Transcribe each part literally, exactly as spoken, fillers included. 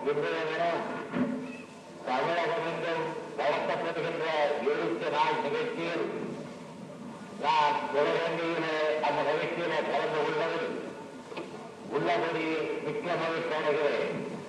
இன்றைய தினம் தமிழகமெங்கும் நடத்தப்படுகின்ற எழுத்து நாள் நிகழ்ச்சியில் நான் சிவகங்கையிலே அந்த நிகழ்ச்சியிலே கலந்து கொள்வதில் உள்ளபடி மிக்க மகிழ்ச்சி அடைகிறேன்.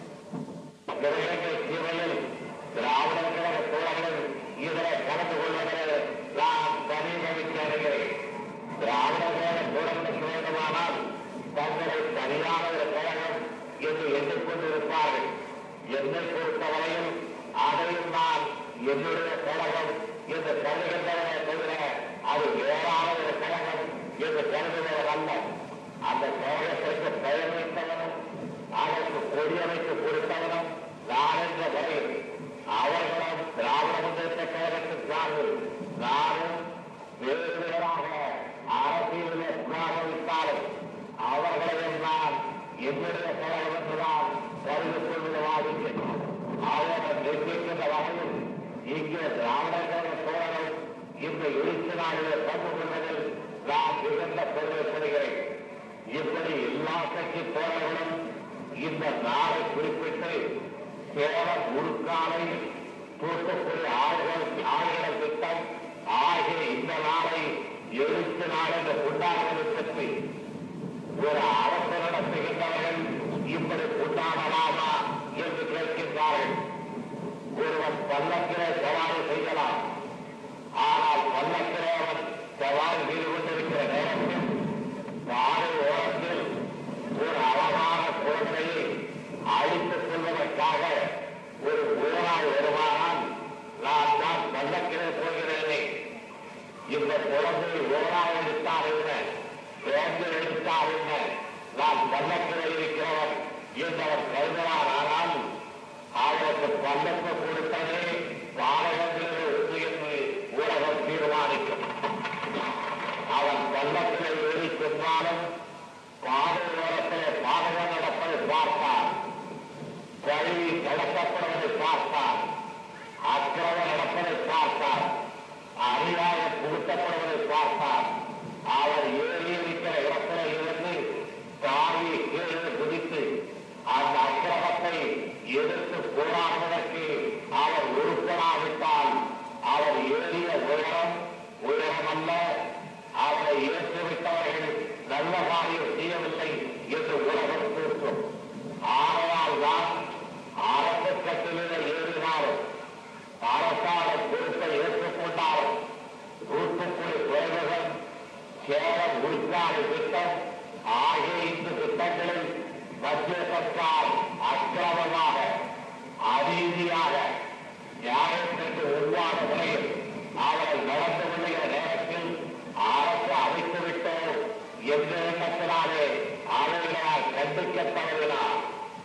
சிவகங்கை சீமையில் திராவிடர் கழக தோழர்கள் இதனை கலந்து கொள்வதில் நான் தனி மகிழ்ச்சி அடைகிறேன். திராவிடர் கழக தோழர்களுக்கு வேண்டுமானால் தங்களை சரியான ஒரு கழகம் என்று எண்ணிக்கொண்டிருப்பார்கள். என்னை பொறுத்தவரையில் அதையும் நான் என்னுடைய கழகம் என்று கருதுகின்றவரை தவிர அது வேறான ஒரு கழகம் என்று கருதுபவர் அல்ல. அந்த கழகத்திற்கு பெயர் வைத்தவனும் அதற்கு கொடியமைத்து கொடுத்தவனும் நான் என்ற வகையில் அவர்களும் திராவிட முன்னேற்ற கழகத்திற்காக நானும் வேறு வேறாக அரசியலிலே புகாரளித்தாலும் அவர்களையும் நான் என்னுடைய கழகம் என்றுதான் கருது கொள்வதாகிறேன். அவர்கள் நிர்ணயிக்கின்ற வகையில் இங்கே திராவிடர் கழக தோழர்கள் இந்த எழுச்சி நாளிலே பங்கு கொள்வதில் நான் மிகுந்த பெருமைப்படுகிறேன். இப்படி எல்லா கட்சி தோழர்களும் இந்த நாளை குறிப்பிட்டு சேலம் உருக்காலை தூத்துக்குடி ஆளுநர் ஆளுநர் திட்டம் ஆகிய இந்த நாளை எழுச்சி நாள் என்று கொண்டாடுவதை பற்றி ஒரு அரசு நடத்துகின்றவர்கள் இப்படி கொண்டாடலாமா என்று கேட்கின்றார்கள். ஒருவன் பல்லக்கிலே சவாரி செய்யலாம். ஆனால் பல்லக்கிலே அவன் சவாரி செய்து கொண்டிருக்கிற நேரத்தில் பாதை ஓரத்தில் ஒரு அழகான குழந்தையை அழித்துக் கொள்வதற்காக ஒரு ஊரால் வருமானால் நான் தான் பல்லக்கிலே போகிறேனே, இந்த குழந்தையை ஊரால் எடுத்தார் என்ன, வேந்தர் எடுத்தார் என்ன, நான் பல்லக்கிலே இருக்கிறவன் என்றவர் கருதலாம். ஆனால் அவருக்கு பல்லக்கு கொடுத்ததே பாடகத்திலே உண்டு என்று ஊடகம் தீர்மானிக்கும். அவன் பல்லக்கிலே ஏறி சென்றாலும் பாதை ஓரத்திலே பாடகம் நடப்பதை பார்த்தார், கழுவி கடக்கப்படுவதை பார்த்தார், அக்கிரமம் நடப்பதை பார்த்தார், அநியாயம் புகுத்தப்படுவதை பார்த்தார். அவர் ஏறி இருக்கிற இடத்திலே இருந்து தாவி கீழே குதித்து அந்த அக்கிரமத்தை எதிர்த்து போராடுவதற்கு அவர் உருப்படாவிட்டால் அவர் ஏறிய உயரம் உயரமல்ல, அவரை ஏற்றுவிட்டவர்கள் நல்ல காரியம் செய்யவில்லை என்று உலகம் கூறும். ஆகையால் தான் அரசு கட்டிலே ஏறினாலும் அரசாங்கம் பொறுப்பை ஏற்றுக்கொண்டாலும் தூத்துக்குடி துறைமுகம் சேலம் உள்காலை திட்டம் ஆகிய இந்த திட்டங்களில் மத்திய சர்க்கார் அக்கிரமமாக அநீதியாக நியாயத்திற்கு உருவான முறையில் அவரை நடந்து கொள்ளுகிற நேரத்தில் அரசு அமைத்துவிட்டோம் என்ற எண்ணத்தினாலே அவர்களால் கண்டிக்கப்படவில்லை.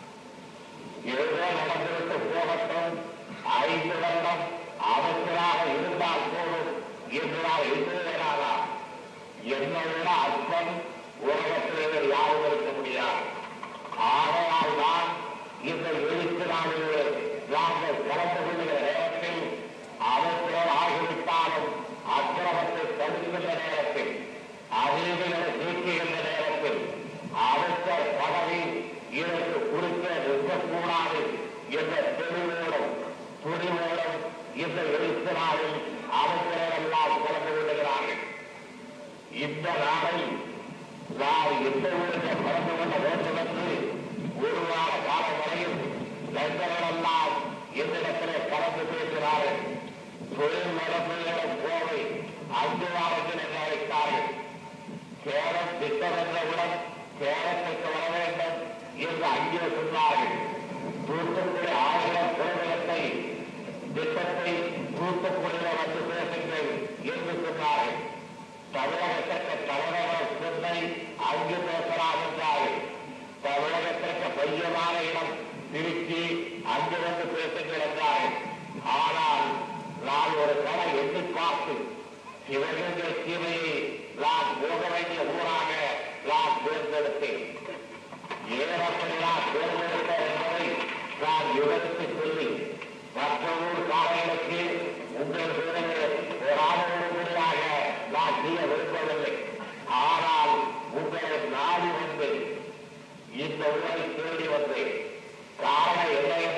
ஏதோ நடந்துவிட்டு போகட்டும், ஐந்து வருடம் அமைச்சராக இருந்தால் போதும் என்றால் எதிரானா என்னை விட அற்பம் உலகத்திலே யாரும் இருக்க முடியாது. ஆகையால் தான் இந்த எழுத்து நாளிலே நாங்கள் கலந்து கொள்கிற நேரத்தில் அமைச்சர் ஆகிவிட்டாலும் அக்கிரமத்தை தடுக்கின்ற நேரத்தில் அநீதிகளை நீக்குகின்ற நேரத்தில் அமைச்சர் பதவி இதற்கு குறிக்க நிற்கக்கூடாது என்ற தெளிவோடும் துணிவோடும் இந்த எழுத்து நாளில் அமைச்சர்கள் எல்லாம் கலந்து கொள்கிறார்கள். இந்த நாளை நான் எந்த ஊருக்கு கலந்து கொள்ள வேண்டும் என்று ஒரு வார காலம் வரையில் நண்பர்கள் எல்லாம் என்னிடத்திலே கலந்து பேசினார்கள். தொழில் நடப்புகளிடம் கோவை அஞ்சு வாரத்தில் என்ன அழைத்தார்கள். சேலம் திட்டம் என்றவுடன் சேலத்திற்கு வர வேண்டும் என்று அங்கே சொன்னார்கள். தூத்துக்குடி ஆயிரம் குழந்தைகளை திட்டத்தை தூத்துக்குடியில் வந்து பேசுங்கள் என்று சொன்னார்கள். தமிழகத்திற்கு தலைநகர் சென்னை அங்கு பேசலாம் என்றார்கள். தமிழகத்திற்கு மையமான இடம் திருச்சி அங்கு வந்து பேசுங்கள் என்றார்கள். ஆனால் நான் ஒரு கடை எண்ணி பார்த்து சிவகங்கை சீமையை நான் போக வேண்டிய ஊராக நான் தேர்ந்தெடுத்தேன். ஏறப்படி நான் தேர்ந்தெடுத்தேன் என்பதை நான் விவரித்து சொல்லி மற்ற ஊர் காலைகளுக்கு உங்கள் ஒரு ஆதரவுகளாக நான் செய்ய விரும்பவில்லை. ஆனால் உங்களை நாடி வந்து இந்த ஊரை தேடி வந்தேன். காரணம் என்ன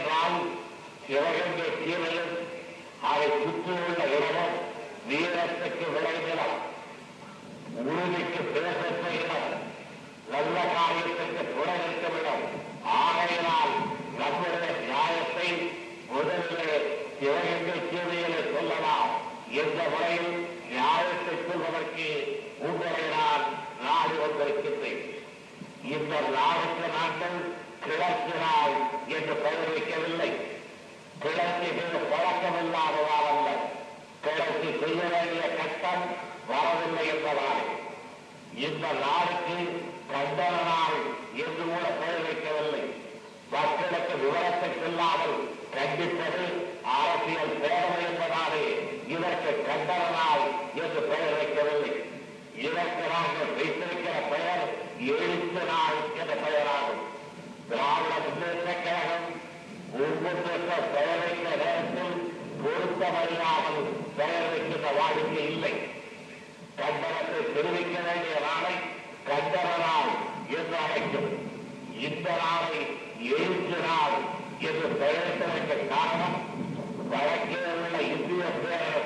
இந்த நாளுக்கு நாங்கள் கிழக்கு நாள் என்று பெயர் வைக்கவில்லை. கிழக்கு பழக்கமில்லாததால் அல்ல, கிழக்கு செய்ய வேண்டிய கட்டம் வரவில்லை என்பதால் இந்த நாளுக்கு கண்டன நாள் என்று கூட பெயர் வைக்கவில்லை. மக்களுக்கு விவரத்தை சொல்லாமல் கண்டிப்பது அரசியல் தேவை என்பதாலே இதற்கு கண்டன நாள் என்று பெயர் வைக்கவில்லை. இதற்கு நாங்கள் வைத்திருக்கிற பெயர் எழுத்து நாள் என்ற பெயராகும். திராவிட முன்னேற்ற கழகம் ஒவ்வொன்றுக்கு பெயர் வைத்த நேரத்தில் பொருத்தமறியாமல் பெயர் வைக்கின்ற வாடிக்கை இல்லை. கண்டனத்தை தெரிவிக்க வேண்டிய நாளை கண்டன நாள் என்று அழைக்கும். இந்த நாளை எழுத்து நாள் என்று பெயரிட்டதற்கு காரணம் வழக்கே உள்ள இந்திய பேரர்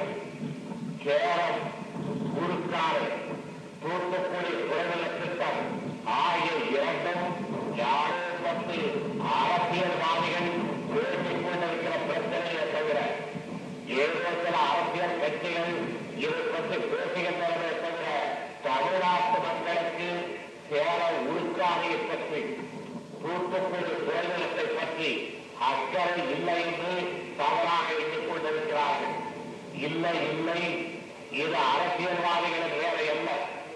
கேரம் குறுக்காடு தூத்துக்குடி குறைநில திட்டம் ஆகிய இரண்டும் யாரோ பற்றி அரசியல்வாதிகள் பேசிக் கொண்டிருக்கிற பிரச்சனையை தவிர ஏதோ சில அரசியல் கட்சிகள் இதை பற்றி பேசுகின்றனவே தவிர தமிழ்நாட்டு மக்களுக்கு சேர உருக்காதையை பற்றி தூத்துக்குடி குறைநிலத்தை பற்றி அக்கறை இல்லை என்று தவறாக எண்ணிக் கொண்டிருக்கிறார்கள். இல்லை இல்லை, இது அரசியல்வாதிகளின் வேலை அல்ல,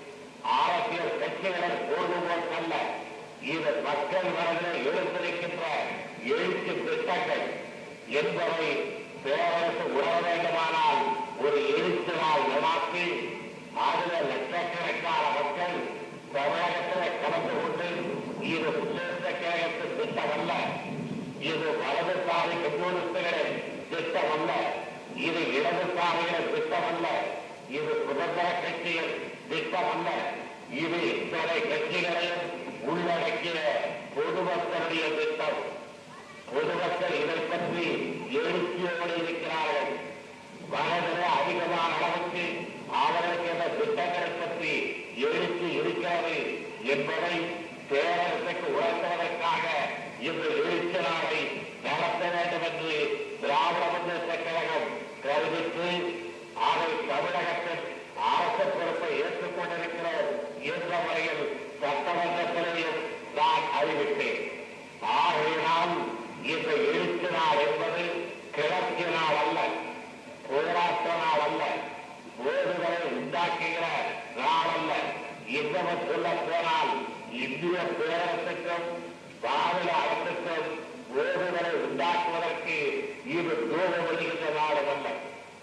அரசியல் கட்சிகளின் பொழுதுபோக்கு அல்ல. இது மக்கள் மனதில் எழுந்திருக்கின்ற எழுத்து திட்டங்கள் என்பதை பேரரசு உணர வேண்டுமானால் ஒரு எழுத்து நாள் நடாத்தி அதில் லட்சக்கணக்கான மக்கள் தமிழகத்தில் கலந்து கொண்டு இது முன்னேற்ற கழகத்தின் திட்டம் அல்ல, இது வலதுசாரி கம்யூனிஸ்டுகளின் திட்டம் அல்ல, இது இடதுசாரிகளின் திட்டம் அல்ல, இது சுதந்திர கட்சியின் திட்டம் அல்ல, இது இத்தனை கட்சிகளையும் உள்ளடக்கிய பொதுமக்களுடைய திட்டம். பொதுமக்கள் இதை பற்றி எழுச்சியோடு இருக்கிறார்கள். வயதிலே அதிகமான அளவுக்கு அவர்களுக்கு இந்த திட்டங்களை பற்றி எழுச்சி இருக்கிறது என்பதை பேரரசுக்கு உணர்த்துவதற்காக இந்த எழுச்சி நாளை நடத்த வேண்டும் என்று திராவிட முன்னேற்ற கழகம் கருதித்து அதை தமிழகத்தின் அரசு பொறுப்பை ஏற்றுக் கொண்டிருக்கிறோம் என்ற முறையில் சட்டமன்றத்திலேயும் நான் அறிவித்தேன். ஆகையினால் இந்த எழுச்சி நாள் என்பது கிழக்கு நாள் அல்ல, போராட்ட நாள் அல்ல, போதுகளை உண்டாக்குகிற நாள் அல்ல. இன்னமும் சொல்ல போனால் இந்திய பேரரசுக்கும் மாநில அரசுக்கும் போதுகளை உண்டாக்குவதற்கு இது தூரம் வருகின்ற நாளும் அல்ல.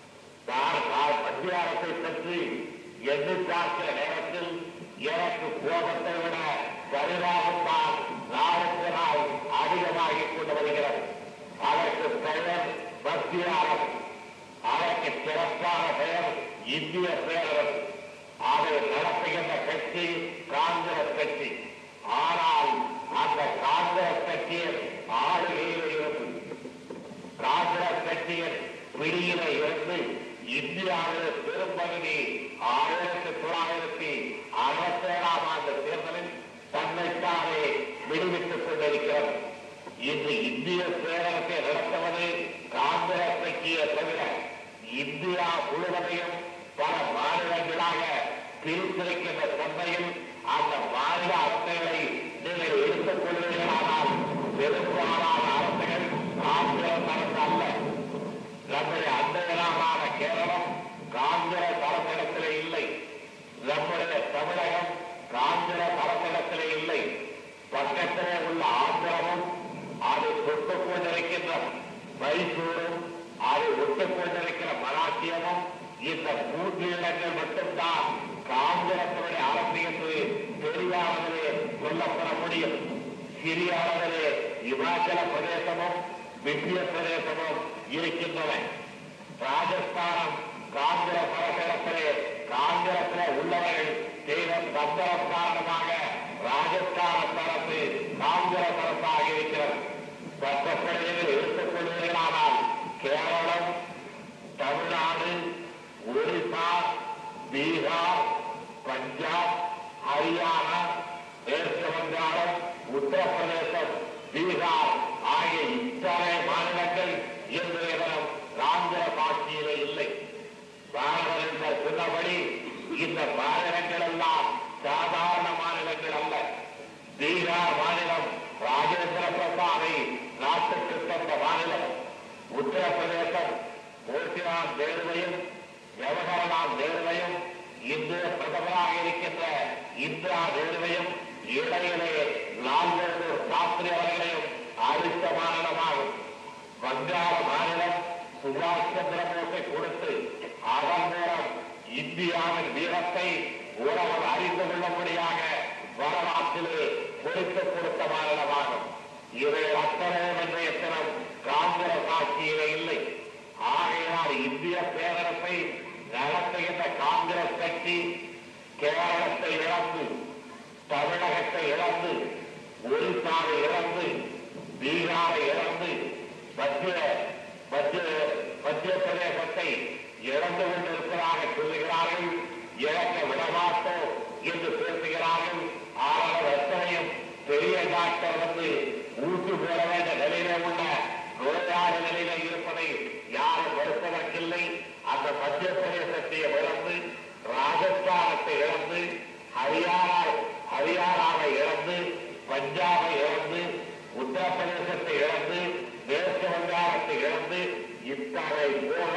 நான் மத்திய அரசை பற்றி எண்ணி பார்க்கிற நேரத்தில் எனக்கு கோபத்தை விட பரிதாபம் தான் நாளுக்கு நாள் அதிகமாகிக் கொண்டு வருகிறது. அதற்கு பெயர் மத்திய அரசு, அதற்கு சிறப்பான பெயர் இந்திய பேரரசு. அதை நடத்துகின்ற கட்சி காங்கிரஸ் கட்சி. ஆனால் அந்த காங்கிரஸ் கட்சியின் ஆளுகையில் இருந்து காங்கிரஸ் கட்சியின் பிடியில இருந்து இந்தியாவில் பெரும்பகுதி ஆயிரத்தி தொள்ளாயிரத்தி அறுபத்தி ஏழாம் ஆண்டு தேர்தலில் தன்னைத்தானே விடுவித்துக் கொண்டிருக்கிறது. இன்று இந்திய பேரரசை நடத்துவது காங்கிரஸ் கட்சியை தவிர இந்தியா முழுவதையும் பல மாநிலங்களாக பிரித்திருக்கின்ற சந்தையில் அந்த மாநில அரசுகளை நீங்கள் எடுத்துக் கொள்வீர்களானால் பெரும்பாலான அரசுகள் காங்கிரஸ் அரசு அல்ல. நம்முடைய அண்டையிலான கேரளம் காங்கிரஸ் அரசிடத்திலே இல்லை, நம்முடைய தமிழகம் காங்கிரஸ் அரசிடத்திலே இல்லை. பக்கத்திலே உள்ள ஆந்திரமும் அதை தொட்டுக் கொண்டிருக்கின்ற மைசூரும் அதை ஒட்டுக் கொண்டிருக்கிற மராட்டியமும் இந்த மூன்று இடங்கள் மட்டும்தான் காங்கிரசுடைய அரசு என்று பெரிய அளவிலே சொல்லப்பட முடியும். சிறிய அளவிலே இமாச்சல பிரதேசமும் மத்திய பிரதேசமும் இருக்கின்றன. ராஜஸ்தானம் காங்கிரஸ் அரசிடத்திலே காங்கிரசிலே உள்ளவர்கள் செய்த தந்திரம் காரணமாக ராஜஸ்தான அரசு காங்கிரஸ் அரசாக இருக்கிறது. சட்டப்படியில் எடுத்துக் கொள்வீர்களானால் கேரளம், தமிழ்நாடு, ஒரிசா, பீகார், பஞ்சாப், ஹரியானா, மேற்கு வங்காளம், உத்தரப்பிரதேசம், பீகார் ஆகிய இத்தனை மாநிலங்கள் இன்றைய தினம் காங்கிரஸ் ஆட்சியிலே இல்லை. பாரதர் சொன்னபடி இந்த மாநிலங்கள் எல்லாம் சாதாரண மாநிலங்கள் அல்ல. பீகார் மாநிலம் ராஜேந்திர பிரசாதை நாட்டுக்கு தந்த மாநிலம். உத்தரப்பிரதேசம் மோதிலால் நேருவையும் ஜவஹர்லால் நேருவையும் இந்திய பிரதமராக இருக்கின்ற இந்திரா நேருவையும் இடையிலே லால் பகதூர் சாஸ்திரி அவர்களையும் அளித்த மாநிலமாகும். வங்காள மாநிலம் சுபாஷ் சந்திர போஸை கொடுத்து அதன் மூலம் இந்தியாவின் வீரத்தை உலகம் அறிந்து கொள்ளும்படியாக வரலாற்றிலே பொறுத்துக் கொடுத்த மாநிலமாகும். இவை அத்தனையும் இன்றைய தினம் காங்கிரஸ் ஆட்சியிலே இல்லை. ஆகையினால் இந்திய பேரரசை நடத்துகின்ற காங்கிரஸ் கட்சி கேரளத்தை இழந்து, தமிழகத்தை இழந்து, ஒரிசாவை இழந்து, பீகாரை இழந்து, மத்திய மத்திய மத்திய பிரதேசத்தை இழந்து கொண்டிருப்பதாக சொல்லுகிறார்கள். இழக்க விடமாட்டோம் என்று பேசுகிறார்கள். ஆனால் எத்தனையும் பெரிய டாக்டர் வந்து ஊசி போட வேண்டிய நிலையிலே உள்ள நோயாளி நிலையில இருப்பதை யாரும் மறுப்பதற்கில்லை. அந்த மத்திய பிரதேசத்தை இழந்து, ராஜஸ்தானத்தை இழந்து, ஹரியானா ஹரியானாவை இழந்து, பஞ்சாபை இழந்து, உத்தரப்பிரதேசத்தை இழந்து, மேற்கு வங்காளத்தை இழந்து, இத்தனை போக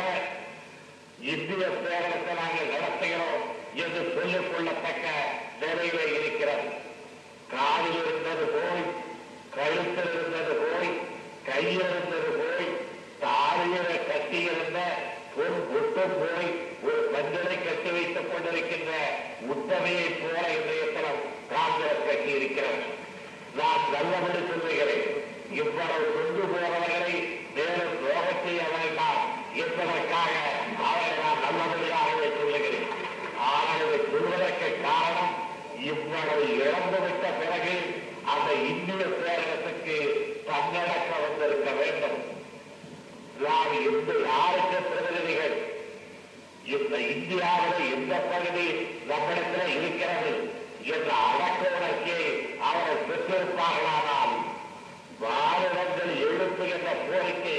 இந்திய பேரரசை நாங்கள் நடத்துகிறோம் என்று சொல்லிக் கொள்ளத்தக்க நிலையிலே இருக்கிறது. காலில் இருந்தது போய், கழுத்தில் இருந்தது போய், கையில் இருந்தது போய், தாலியை கட்டியிருந்த ஒரு ஒட்டு போய் ஒரு மஞ்சளை கட்டி வைத்துக் கொண்டிருக்கின்ற உத்தமையை போல இன்றைய தினம் காங்கிரஸ் கட்சி இருக்கிறது. நான் நல்லபடி சொல்லுகிறேன், இவ்வளவு கொண்டு போறவர்களை மேலும் துரோக செய்ய வேண்டாம் என்பதற்காக அவரை நான் நல்லபடியாகவே சொல்லுகிறேன். ஆனால் இதை சொல்வதற்கு காரணம், இவ்வளவு இழந்துவிட்ட பிறகு அந்த இந்திய பேரரசுக்கு தன்னடக்க வந்திருக்க வேண்டும். நாம் இந்த யாருக்கு பிரதிநிதிகள், இந்த இந்தியாவில் எந்த பகுதி நம்மிடத்தில் இருக்கிறது என்ற அடக்க உணர்ச்சியை அவர்கள் பெற்றிருப்பார்களானால் மாநிலங்கள் எழுப்புகின்ற கோரிக்கை,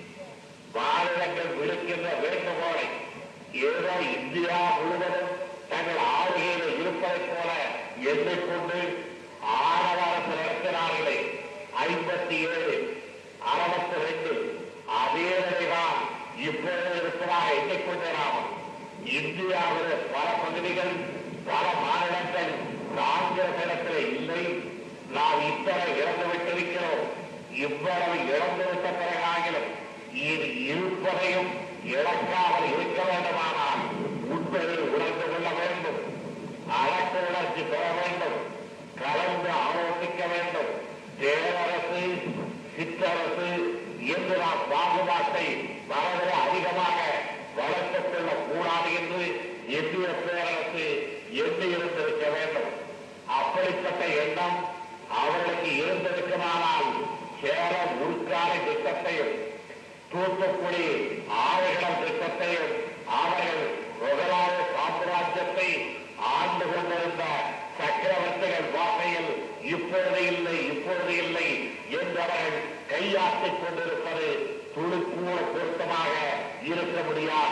மாநிலங்கள் விடுக்கின்ற வேண்டுகோளை ஏதோ இந்தியா முழுவதும் தங்கள் ஆளுகையில் இருப்பதைப் போல எண்ணிக்கொண்டு ஆரவாரத்து நடத்தினார்களே ஐம்பத்தி ஏழு அறுபத்தி ரெண்டு அதே நிலைதான் இப்பொழுது இருப்பதாக எண்ணிக்கொண்டிராமல் இந்தியாவில் பல பகுதிகள், பல மாநிலங்கள் காங்கிரஸ் இடத்திலே இல்லை. நாம் இத்தனை இழந்துவிட்டிருக்கிறோம். இவ்வளவு இழந்துவிட்ட பிறகாகிலும் இது இருப்பதையும் இழக்காமல் இருக்க வேண்டுமானால் உண்மையை உணர்ந்து கொள்ள வேண்டும், அடக்க உணர்ச்சி பெற வேண்டும், கலந்து ஆலோசிக்க வேண்டும். பேரரசு, சிற்றரசு என்று நாம் பாகுபாட்டை வரவிட அதிகமாக வளர்த்துக் கொள்ளக் கூடாது என்று இந்திய பேரரசு எண்ணி இருந்திருக்க வேண்டும். அப்படிப்பட்ட எண்ணம் அவர்களுக்கு இருந்திருக்குமானால் சேலம் உள்காலை திட்டத்தையும் தூத்துக்குடி ஆறுகளம் திட்டத்தையும் அவர்கள் முகலாய சாம்ராஜ்யத்தை ஆண்டு கொண்டிருந்த சக்கரவர்த்திகள் வார்த்தையில் இப்பொழுது இல்லை இப்பொழுது இல்லை என்பவர்கள் கையாட்டிக் கொண்டிருப்பது துளுக்கூட பொருத்தமாக இருக்க முடியாது.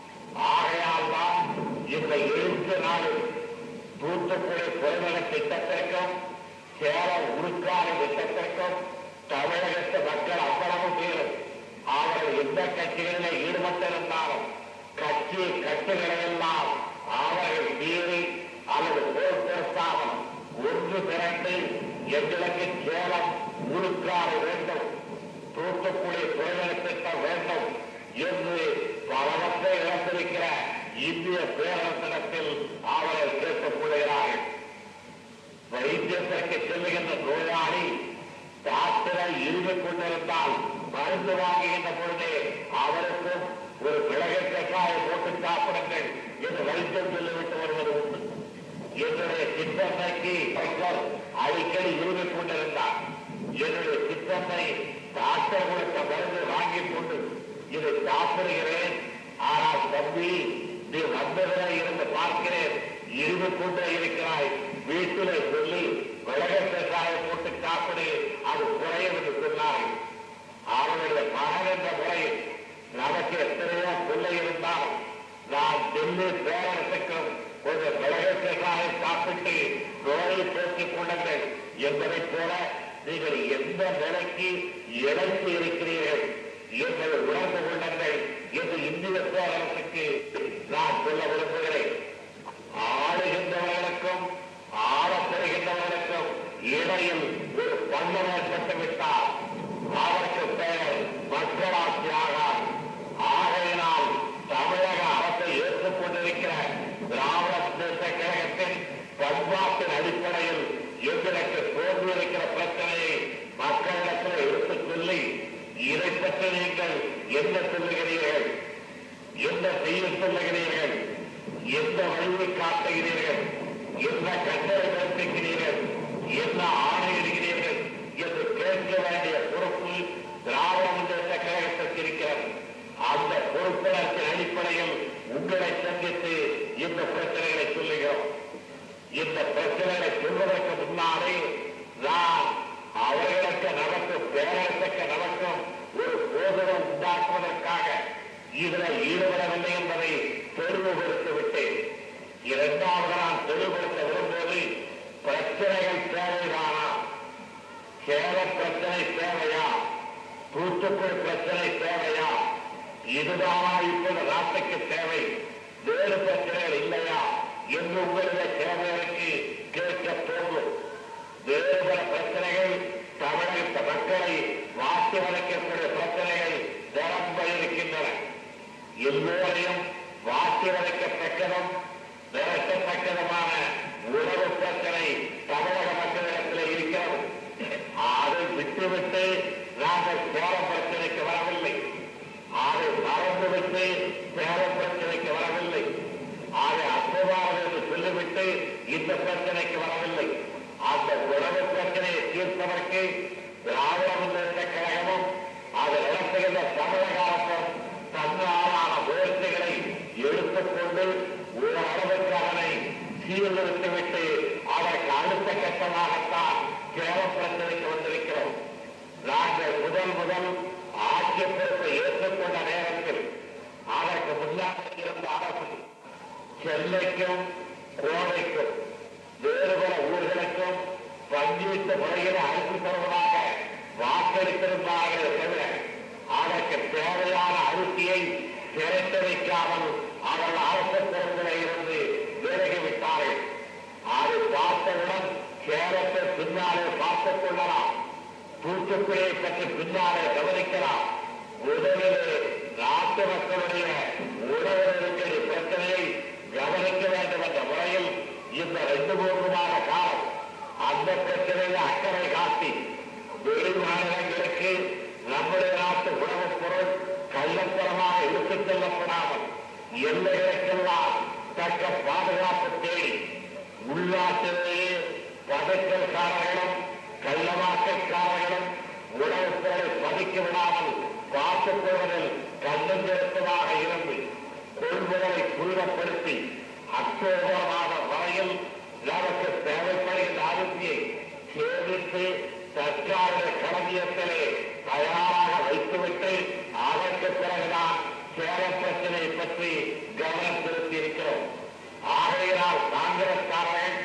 ஆகையால் தான் இந்த எழுத்து நாடு தூத்துக்குடி பொருளக திட்டத்திற்கும் சேலம் உருக்காலை திட்டத்திற்கும் தமிழகத்து மக்கள் அவ்வளவு பேரும் அவர்கள் எந்த கட்சிகளிலே ஈடுபட்டிருந்தாலும் கட்சி கட்சிகளை எல்லாம் அவர்கள் மீறி அல்லது பொருட்படுத்தாமல் ஒன்று திரண்டு எங்களுக்கு சேலம் உருக்காலை வேண்டும், தூத்துக்குடி பொருளக திட்டம் வேண்டும் என்று பலவற்றை இழந்திருக்கிற இந்திய பேரரசிடத்தில் அவர்கள் கேட்டுக் கொள்கிறார்கள். வைத்தியத்திற்கு செல்லுகின்ற நோயாளி டாக்டரை இருமிக் கொண்டிருந்தால் மருந்து வாங்குகின்ற பொழுதே அவருக்கும் ஒரு மிளகை கஷாயம் போட்டு சாப்பிடுங்கள் என்று வைத்தியம் சொல்லிவிட்டு வருவது உண்டு. என்னுடைய சித்தன்னைக்கு அடிக்கடி இருமிக் கொண்டிருந்தார். என்னுடைய சித்தன்னை டாக்டர் கொடுத்த மருந்து வாங்கிக் கொண்டு இதை சாப்பிடுகிறேன், ஆனால் தம்பி நீ வந்ததிலே இருந்து பார்க்கிறேன் இருமிக் கொண்டே இருக்கிறாய், வீட்டிலே சொல்லி மிளகை கஷாயம் போட்டு சாப்பிடு, அது குறையும் என்று சொன்னார்கள். அவனுடைய மகன் என்ற முறையில் நமக்கு எத்தனையோ பிள்ளை இருந்தாலும் நான் டெல்லி பேரரசுக்கும் கொஞ்சம் மிளகை கஷாயம் சாப்பிட்டு நோயை போக்கிக் கொள்ளுங்கள் என்று என்பதைப் போல நீங்கள் எந்த நிலைக்கு இழைத்து இருக்கிறீர்கள் என்பதை உணர்ந்து கொள்ளுங்கள் என்று இந்திய அரசுக்கு நான் சொல்ல விரும்புகிறேன். ஆளுகின்றவர்களுக்கும் ஆளப்படுகின்றவர்களுக்கும் இடையில் ஒரு பந்தம் ஏற்பட்டுவிட்டால் அதற்கு பெயர் மக்களாட்சி ஆகாது. ஆகையினால் தமிழக அரசை ஏற்றுக்கொண்டிருக்கிற திராவிட முன்னேற்ற கழகத்தின் பண்பாட்டின் அடிப்படையில் எங்களுக்கு தோன்றியிருக்கிற பிரச்சனையை மக்களிடத்தில் எடுத்துக் சொல்லி இதை பற்றி நீங்கள் என்ன சொல்லுகிறீர்கள், என்ன செய்ய சொல்லுகிறீர்கள், எந்த வழியை காட்டுகிறீர்கள், என்ன கட்டளை பிறப்பிக்கிறீர்கள், என்ன ஆணையிடுகிறீர்கள் என்று கேட்க வேண்டிய பொறுப்பு திராவிட முன்னேற்ற கழகத்திற்கு இருக்கிறது. அந்த பொறுப்பினத்தின் அடிப்படையில் உங்களை சந்தித்து இந்த பிரச்சனைகளை சொல்லுகிறோம். இந்த பிரச்சனைகளை சொல்வதற்கு முன்னாலே நான் அவர்களுக்கு நமக்கும் பேரரசுக்கு நமக்கும் ஒரு போதனம் உண்டாக்குவதற்காக இதில் ஈடுபடவில்லை என்பதை தெளிவுபடுத்தி விட்டேன். இரண்டாவது நான் தெளிவுபடுத்த விரும்புவது பிரச்சனைகள் தேவைதானா, சேல பிரச்சனை தேவையா, தூத்துக்குடி பிரச்சனை தேவையா, இதுதானா இப்போது நாட்டுக்கு தேவை, வேறு பிரச்சனைகள் இல்லையா என்று உங்களுடைய தேவைகளுக்கு கேட்க தோன்றும். வேறு பல பிரச்சனைகள் தமிழக மக்களை வாசி வளைக்கக்கூடிய பிரச்சனைகள் நிரம்ப இருக்கின்றன. எல்லோரையும் வாசி வளைக்கத்தக்கதும் நிரட்டத்தக்கதுமான உணவு பிரச்சனை தமிழக மக்களிடத்தில் இருக்கிறது. அதை விட்டுவிட்டு நாங்கள் சேர பிரச்சனைக்கு வரவில்லை, அதை மறந்துவிட்டு சேர பிரச்சனைக்கு வரவில்லை, அதை அற்புதமானது என்று சொல்லிவிட்டு இந்த பிரச்சனைக்கு வரவில்லை. அந்த உணவு பிரச்சனையை தீர்ப்பதற்கு திராவிட முன்னேற்ற கழகமும் அது நடத்துகின்ற தமிழக அரசும் தன்னாலான முயற்சிகளை எடுத்துக்கொண்டு ஓரளவுக்கு அதனை சீர்திருத்திவிட்டு அதற்கு அடுத்த கட்டமாகத்தான் சேர பிரச்சனைக்கு வந்திருக்கிறோம். நாங்கள் முதல் முதல் ஆட்சி பொறுப்பை ஏற்றுக்கொண்ட நேரத்தில் அதற்கு முன்னாடி இருந்த அரசு சென்னைக்கும் கோவைக்கும் வேறு பல ஊர்களுக்கும் பங்கீட்டு முறையில் அரிசி தருவதாக வாக்களித்திருந்தார்களே தவிர அதற்கு தேவையான அரிசியை திரட்டி வைக்காமல் அவர்கள் அரசு பொறுப்பில் இருந்து விலகிவிட்டார்கள். அதை பார்த்தவுடன் சேலத்தை பின்னாலே பார்த்துக் கொள்ளலாம், தூத்துக்குடியை பற்றி பின்னாலே கவனிக்கலாம். முதலிலே நாட்டு மக்களுடைய உணவு நெருக்கடி பிரச்சனையை கவனிக்க வேண்டும் என்ற முறையில் இந்த ரெண்டு மூன்று மாத காலம் அந்த பிரச்சனையை அக்கறை காட்டி வெளி மாநிலங்களுக்கு நம்முடைய நாட்டு உணவுப் பொருள் கள்ளத்தரமாக இழுத்துச் செல்லப்படாமல் எல்லைகளுக்கெல்லாம் தக்க பாதுகாப்பு தேடி உள்நாட்டிலேயே பதக்கல்காரர்களும் கள்ளமாக்கைக்காரர்களும் உணவுப் பொருளை பதுக்க விடாமல் பார்த்துக் கொள்வதில் கண்ணஞ்செலுத்தமாக இருந்து கொள்முதலை துரிதப்படுத்தி அக்டோபர் மாதம் வரையில் நமக்கு தேவைப்படுகின்ற அரிசியை சேமித்து தற்காலிக களஞ்சியத்திலே தயாராக வைத்துவிட்டு அதற்கு பிறகுதான் சேர பிரச்சனையை பற்றி கவனம் செலுத்தி இருக்கிறோம். ஆகையினால் காங்கிரஸ்காரர்கள்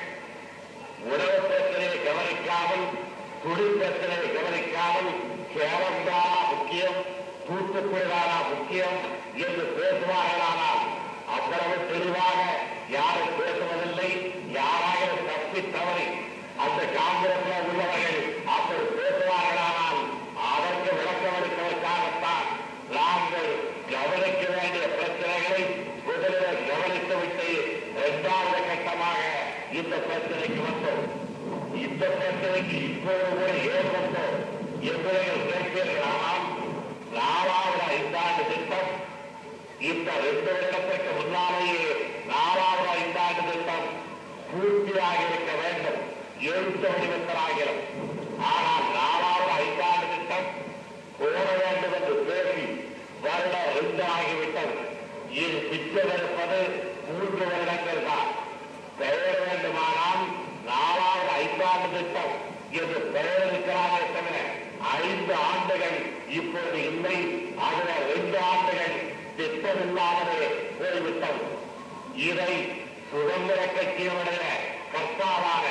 உணவு பிரச்சனையை கவனிக்காமல், குடி பிரச்சனையை கவனிக்காமல் சேலம் தானா முக்கியம், தூத்துக்குடி தானா முக்கியம் என்று பேசுவார்களானால் அவ்வளவு தெளிவாக யாரும் பேசுவதில்லை. யாராக தப்பி தவறி அந்த காங்கிரஸில் உள்ளவர்கள் அப்படி பேசுவார்களானால் அதற்கு விளக்கமளிப்பதற்காகத்தான் நாங்கள் கவனிக்க வேண்டிய பிரச்சனைகளை முதலில் கவனித்துவிட்டு இரண்டாவது கட்டமாக இந்த பிரச்சனைக்கு வந்தோம். இந்த பிரச்சனைக்கு இப்போது கூட ஏன் வந்தோம் என்பதை கேட்பீர்களானால் நாலாவது ஐந்தாண்டு திட்டம் இந்த ரெண்டு வருடத்திற்கு முன்னாலேயே நாலாவது ஐந்தாண்டு திட்டம் பூர்த்தியாக இருக்க வேண்டும், எழுத்து வடிவத்தராகிறோம். ஆனால் நாலாவது ஐந்தாண்டு திட்டம் போட வேண்டும் என்று பேசி வருட ரெண்டு ஆகிவிட்டது. இது திட்டமிருப்பது மூன்று வருடங்கள் தான். பெயர் வேண்டுமானால் நாலாவது ஐந்தாண்டு திட்டம் என்று பெயர் இருக்கிறார்கள் தவிர ஐந்து ஆண்டுகள் இப்போது இல்லை. அதில் ரெண்டு ஆண்டுகள் திட்டமில்லாமலே போய்விட்டது. இதை சுதந்திர கட்சியினுடைய கர்த்தாவான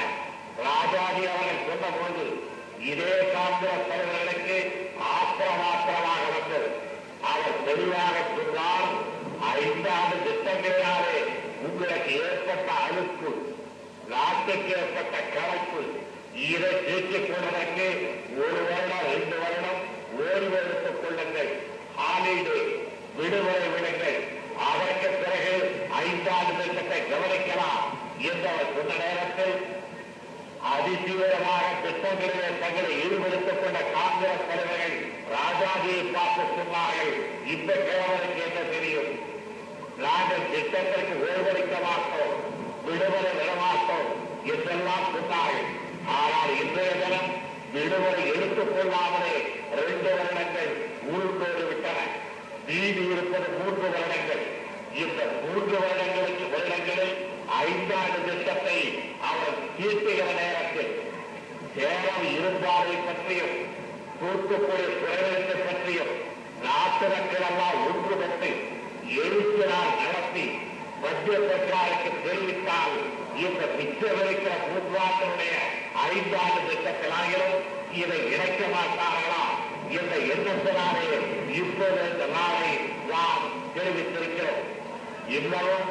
ராஜாஜி அவர்கள் சொன்னபோது இதே காங்கிரஸ் தலைவர்களுக்கு ஆத்திரமாத்திரமாக வந்தது. அவர் தெளிவாக சொன்னால், ஐந்தாண்டு திட்டங்களினாலே உங்களுக்கு ஏற்பட்ட அழுப்பு, நாட்டுக்கு ஏற்பட்ட கலப்பு, இதை தீர்த்துக் கொள்வதற்கு ஒரு வருடம் ரெண்டு வருடம் ஓய்வு எடுத்துக் கொள்ளுங்கள், ஹாலிடே விடுமுறை விடுங்கள், அதற்கு பிறகு ஐந்தாண்டு திட்டத்தை கவனிக்கலாம் என்று அவர் சொன்ன நேரத்தில் அதிதீவிரமாக திட்டங்களிலே தங்களை ஈடுபடுத்திக் கொண்ட காங்கிரஸ் தலைவர்கள் ராஜாஜியை பார்த்து சொன்னார்கள், இந்த கிழவருக்கு என்ன தெரியும், நாங்கள் திட்டத்திற்கு ஓய்வளிக்க மாட்டோம், விடுமுறை விடமாட்டோம் என்றெல்லாம் சொன்னார்கள். ஆனால் இன்றைய தினம் விடுமுறை எடுத்துக் கொள்ளாமலே இரண்டு வருடங்கள் உருண்டோடு விட்டன. நீதி இருப்பது மூன்று வருடங்கள். இந்த மூன்று வருடங்களுக்கு வருடங்களில் ஐந்தாண்டு திட்டத்தை அவர் தீர்த்துகிற நேரத்தில் சேலம் இரும்பாலை பற்றியும் தூத்துக்குடி குறைவெடுப்பு பற்றியும் நாட்டு மக்கள் எல்லாம் ஒன்றுபட்டு எழுத்து நாள் நடத்தி மத்திய சர்க்காருக்கு தெரிவித்தால் இந்த மிச்சமிருக்கிற மூன்றாண்டுடைய ஐந்தாண்டு திட்டத்திலாகிலும் இதை இணைக்க மாட்டார்களா என்ற எண்ணத்தினாலே இப்போது இந்த நாளை நாம் தெரிவித்திருக்கிறோம். இன்னமும்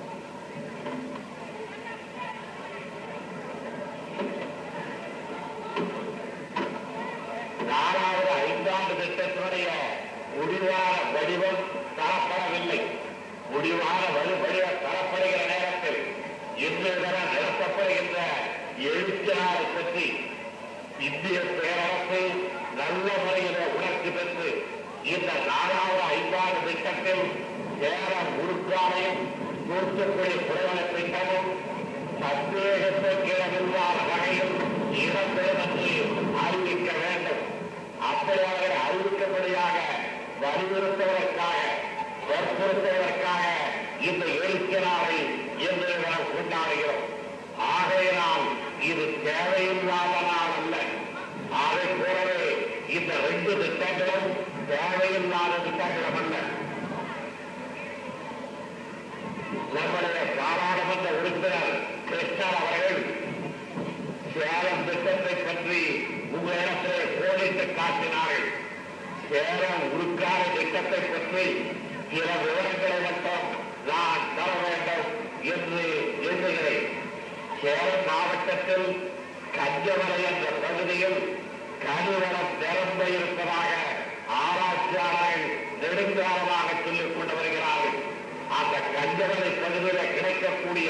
நாலாவது ஐந்தாண்டு திட்டத்தினுடைய முடிவான வடிவம் தரப்படவில்லை. முடிவான வலுவடிவம் தரப்படுகிற நேரத்தில் இன்றைய தினம் நடத்தப்படுகின்ற எழுச்சி நாளை பற்றி இந்திய பேரரசு நல்ல முறையில் உணர்ச்சி பெற்று இந்த நாலாவது ஐந்தாண்டு திட்டத்தில் சேலம் உருக்காலையும் தூத்துக்குடி புறவன திட்டமும் சந்தேகத்திற்கு இடமில்லாத வகையில் இடம்பெறும் என்று அறிவிக்க வேண்டும். அப்படியாக அறிவிக்கும்படியாக வலியுறுத்துவதற்காக வற்புறுத்துவதற்காக இந்த எழுச்சி நாளை இன்று நாம் கொண்டாடுகிறோம். ஆகையினால் இது தேவையில்லாத நாள் அல்ல. அதை போலவே இந்த ரெண்டு திட்டங்களும் தேவையில்லாத திட்டங்களும் அல்ல. நம்முடைய பாராளுமன்ற உறுப்பினர் கிருஷ்ணன் அவர்கள் சேலம் திட்டத்தை பற்றி உங்களிடத்திலே கோடிட்டு காட்டினார்கள். சேலம் உருக்கான திட்டத்தை பற்றி சில விவரங்களை மட்டும் நான் தர வேண்டும் என்று எண்ணுகிறேன். சேலம் மாவட்டத்தில் கஞ்சமலை என்ற பகுதியில் கனிவளம் நிரம்ப இருப்பதாக ஆராய்ச்சியாளர்கள் நெடுங்காலமாக சொல்லிக் கொண்டு வருகிறார்கள். அந்த கஞ்சமலை பகுதியில் கிடைக்கக்கூடிய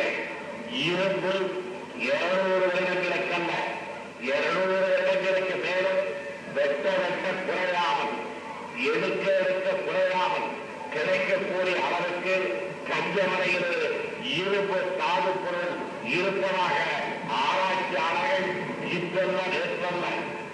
இரும்பு இருநூறு வருடங்களுக்கல்ல, இருநூறு வருடங்களுக்கு மேலும் வெட்ட வெட்ட குறையாமல், எடுக்க எடுக்க குறையாமல் கிடைக்கக்கூடிய அளவுக்கு கஞ்சமலையில் இரும்பு தாது பொருள் இருப்பதாக ஆராய்ச்சியாளர்கள் இப்பல்ல நேற்றல்ல,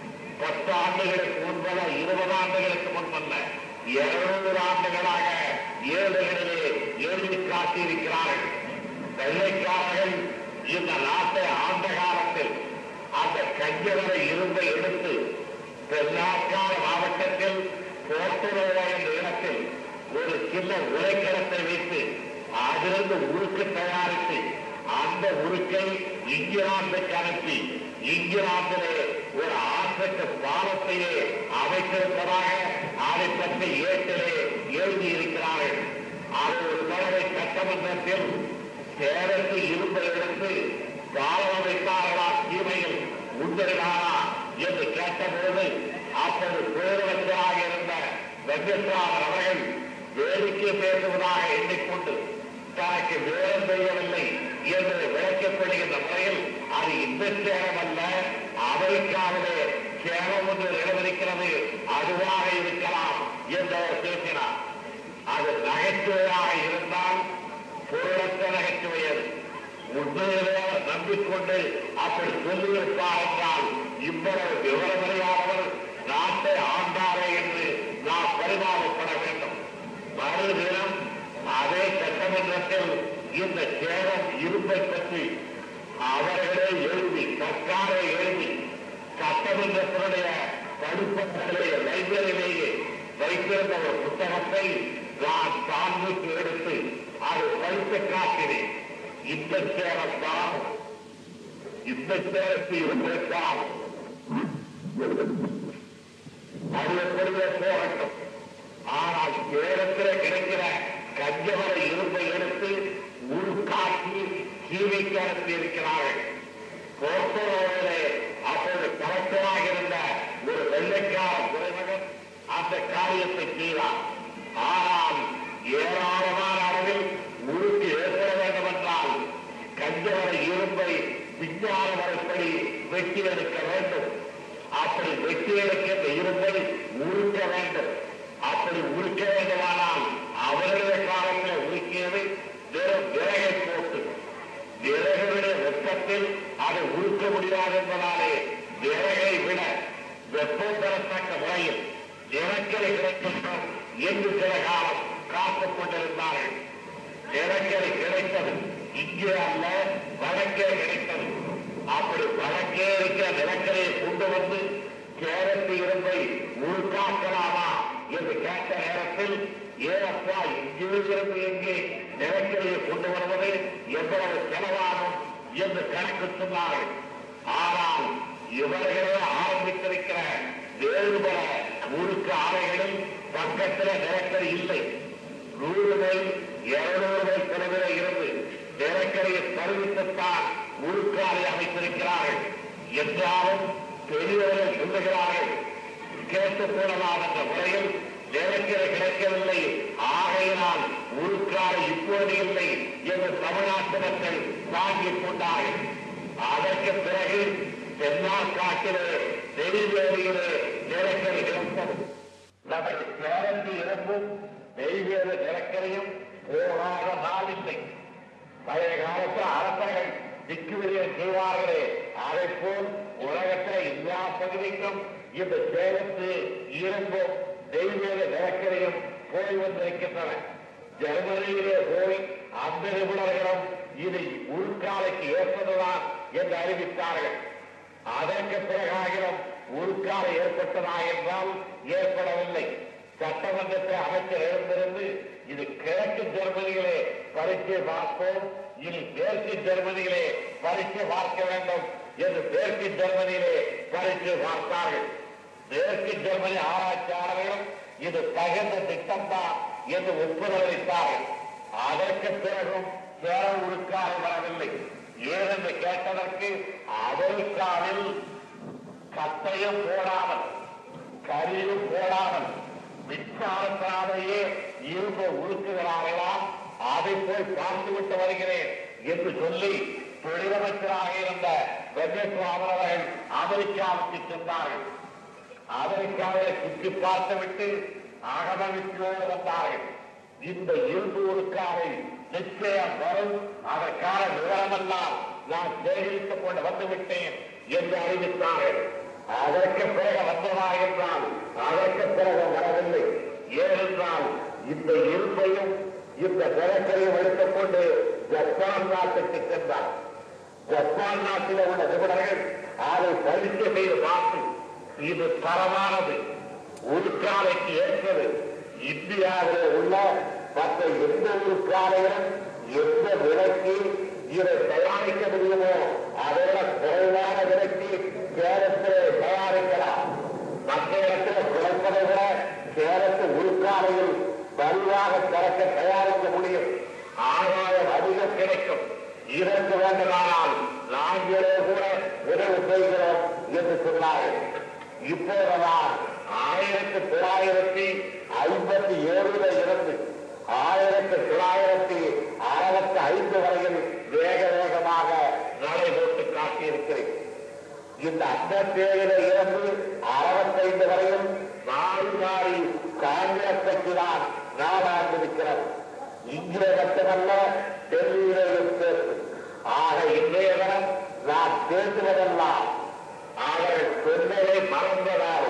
பத்து ஆண்டுகளுக்கு முன்பல்ல, இருபது ஆண்டுகளுக்கு முன்பல்ல, இருநூறு ஆண்டுகளாக ஏழைகளிலே எழுதி காட்டியிருக்கிறார்கள். வெள்ளைக்காரர்கள் இந்த நாட்டை ஆண்ட காலத்தில் அந்த கஞ்சமலை இரும்பை எடுத்து தென்னாக்கார மாவட்டத்தில் போட்டுறவா என்ற இடத்தில் ஒரு சின்ன உரைக்கடத்தை வைத்து அதிலிருந்து உருக்கு தயாரித்து அந்த உருக்கை இங்கிலாந்துக்கு அனுப்பி இங்கிலாந்திலே ஒரு ஆற்றுக்கு பாலத்தையே அமைத்திருப்பதாக அதை பற்றி ஏட்டிலே எழுதியிருக்கிறார்கள். அது ஒரு தடவை சட்டமன்றத்தில் சேலத்து இரும்பை எடுத்து பாலம் அமைத்தார்களா தீமையில் உண்டர்களானா என்று கேட்டபோது அப்போது முதலமைச்சராக இருந்த வெங்கட்ராமன் அவர்கள் வேடிக்கை பேசுவதாக எண்ணிக்கொண்டு தனக்கு வேலை செய்யவில்லை என்று விளக்கப்படுகின்ற முறையில் அது இந்த சேலம் அல்ல, அமெரிக்காவிலே சேலம் ஒன்று நிலவரிக்கிறது, அதுவாக இருக்கலாம் என்று அவர் பேசினார். அது நகைச்சுவையாக இருந்தால் பொருளற்ற நகைச்சுவையது. உண்மையிலே நம்பிக்கொண்டு அப்படி சொல்லியிருப்பார் என்றால் இவ்வளவு விவரமறியாதவர் நாட்டை ஆண்டாரே என்று நாம் பரிமாறப்பட வேண்டும். மறுதினம் அதே சட்டமன்றத்தில் இந்த சேலம் இருப்பை பற்றி அவர்களே எழுதி சர்க்காரை எழுதி சட்டமன்றத்தினுடைய படிப்பகத்திலே லைப்ரரியிலேயே வைத்திருந்த ஒரு புத்தகத்தை நான் சான்றுக்கு எடுத்து அது படித்து காட்டினேன். இந்த சேலம் தான் இந்த சேரத்து இருந்திருக்கால் அது எப்படியே போகட்டும். ஆனால் சேலத்தில் கிடைக்கிற கஞ்சவர இரும்பை எடுத்து உருக்காக்கி கீழைக்கு அனுப்பி இருக்கிறார்கள். போக்குவரத்திலே அப்போது கலெக்டராக இருந்த ஒரு வெள்ளைக்கார துறைமுகன் அந்த காரியத்தை செய்தார். ஆனால் ஏராளமான அளவில் உருக்கு ஏற்பட வேண்டும் என்றால் கஞ்சவர இரும்பை விஞ்ஞான முறைப்படி வெட்டி எடுக்க வேண்டும். அப்படி வெட்டி எடுக்கின்ற இரும்பை உருக்க வேண்டும். அப்படி உருக்க வேண்டுமானால் அவருடைய காலத்தில் உருக்கியது வெறும் விறகை போட்டு விறகுடைய வெப்பத்தில் அதை உருக்க முடியாது என்பதாலே விறகை விட வெப்பம் பெறத்தக்க முறையில் நிலக்கரி கிடைக்கின்றோம் என்று சில காலம் காத்துக் கொண்டிருந்தார்கள். நிலக்கரி கிடைத்தது இங்கே அல்ல, வடக்கே கிடைத்தது. அப்படி வடக்கே இருக்கிற நிலக்கரியை கொண்டு வந்து சேரத்து இரும்பை உருக்காக்கலாமா என்று கேட்ட நேரத்தில் ஏனப்பா இங்கிருந்து எங்கே நிலக்கரியை கொண்டு வருவது எவ்வளவு செலவாகும் என்று கணக்கு சொன்னார்கள். ஆனால் இவர்களே ஆரம்பித்திருக்கிற வேறு பல உருக்கு ஆலைகளில் பக்கத்தில் நிலக்கரி இல்லை. நூறு மைல் இருநூறு மைல் தொலைவில் இருந்து நிலக்கரியை தருவித்துத்தான் உருக்காலை அமைத்திருக்கிறார்கள். என்றாலும் பெரியவர்கள் சொல்லுகிறார்கள், கேட்டுக் கொள்ளலாம் என்ற முறையில் நிலக்கரி கிடைக்கவில்லை, ஆகையினால் உருக்காலை இப்போது இல்லை என்று தமிழ்நாட்டு மக்கள் தாங்கிக் கொண்டார்கள். அதற்கு பிறகு தென்னாக்காட்டிலே நெய்வேலியிலே நிலக்கரி கிடைத்தது. நமது சேரத்து இரும்பும் நெய்வேலி நிலக்கரியும் போராக நாளில்லை. பழைய காலத்தில் அரசர்கள் திக்குவிதியை செய்வார்களே, அதை போல் உலகத்தில் எல்லா பகுதிக்கும் இந்த சேலத்து இரும்பும் நெய்வேலி நிலக்கரியும் போய் வந்திருக்கின்றன. ஜெர்மனியிலே போய் அந்த நிபுணர்களும் இது உருக்காலைக்கு ஏற்பதுதான் என்று அறிவித்தார்கள். அதற்கு பிறகாகிலும் உருக்காலை ஏற்பட்டதா என்றால் ஏற்படவில்லை. சட்டமன்றத்தை அமைச்சர் எழுந்திருந்து இது கிழக்கு ஜெர்மனியிலே பரீட்சை பார்ப்போம், இனி மேற்கு ஜெர்மனியிலே பரீட்சை பார்க்க வேண்டும் என்று மேற்கு ஜெர்மனியிலே பரீட்சை பார்த்தார்கள். மேற்கு ஜெர்மனி ஆராய்ச்சியாளர்களும் இது தகுந்த திட்டம்தான் என்று ஒப்புதல் அளித்தார்கள். அதற்கு பிறகும் சேர உருக்காலை வரவில்லை. ஏனென்று கேட்டதற்கு அமெரிக்காவில் கத்தையும் போடாமல் கரியும் போடாமல் மின்சாரத்தாலேயே இரும்பு உருக்குகிறார்களாம், அதை போய் பார்த்துவிட்டு வருகிறேன் என்று சொல்லி தொழிலமைச்சராக இருந்த வெங்கட்ராமன் அவர்கள் அமெரிக்காவுக்கு சென்றார்கள். அமெரிக்காவை சுற்றி பார்த்துவிட்டு அகமதிப்போடு வந்தார்கள். இந்த இரும்பு உருக்காலை நிச்சயம் வரும், அதற்கான விவரமெல்லாம் நான் சேகரித்துக் கொண்டு வந்துவிட்டேன் என்று அறிவித்தார்கள். அதற்கு பிறகு வந்ததா என்றால் அதற்கு பிறகு வரவில்லை. ஏனென்றால் இந்த இரும்பையும் இந்த நிலக்கரியும் எடுத்துக் கொண்டு ஜப்பான் நாட்டுக்கு சென்றார். ஜப்பான் நாட்டில் உள்ள நிபுணர்கள் அதை பரிசீலனை செய்து பார்த்து இது தரமானது, உருக்காலைக்கு ஏற்றது, இந்தியாவில் உள்ள மற்ற எந்த உருக்காலையிலும் எந்த விலைக்கு இதை தயாரிக்க முடியுமோ அதோட குறைவான விலைக்கு சேலத்திலே தயாரிக்கலாம். மற்ற இடத்தில் குறைப்பதை விட சேலத்து உருக்காலையில் வலுவாக திறக்க தயாரிக்க முடியும், ஆதாயம் அதிகம் கிடைக்கும். இதற்கு வேண்டுமானால் நாங்களே கூட உதவி செய்கிறோம் என்று சொன்னார்கள். இப்போதுதான் ஆயிரத்தி தொள்ளாயிரத்தி ஐம்பத்தி ஏழுல இருந்து ஆயிரத்தி தொள்ளாயிரத்தி அறுபத்தி ஐந்து வரையில் வேக வேகமாக நடைபோட்டு காட்டியிருக்கிறேன். இந்த ஐம்பத்தேழுல இருந்து அறுபத்தைந்து வரையில் மாறி மாறி காங்கிரஸ் கட்சிதான் நாடாண்டிருக்கிறது. இங்கே மட்டுமல்ல, டெல்லியிலேயும் பேசு. ஆக இன்றைய தினம் நான் பேசுவதெல்லாம் அவர்கள் சொன்னதை மறந்ததால்,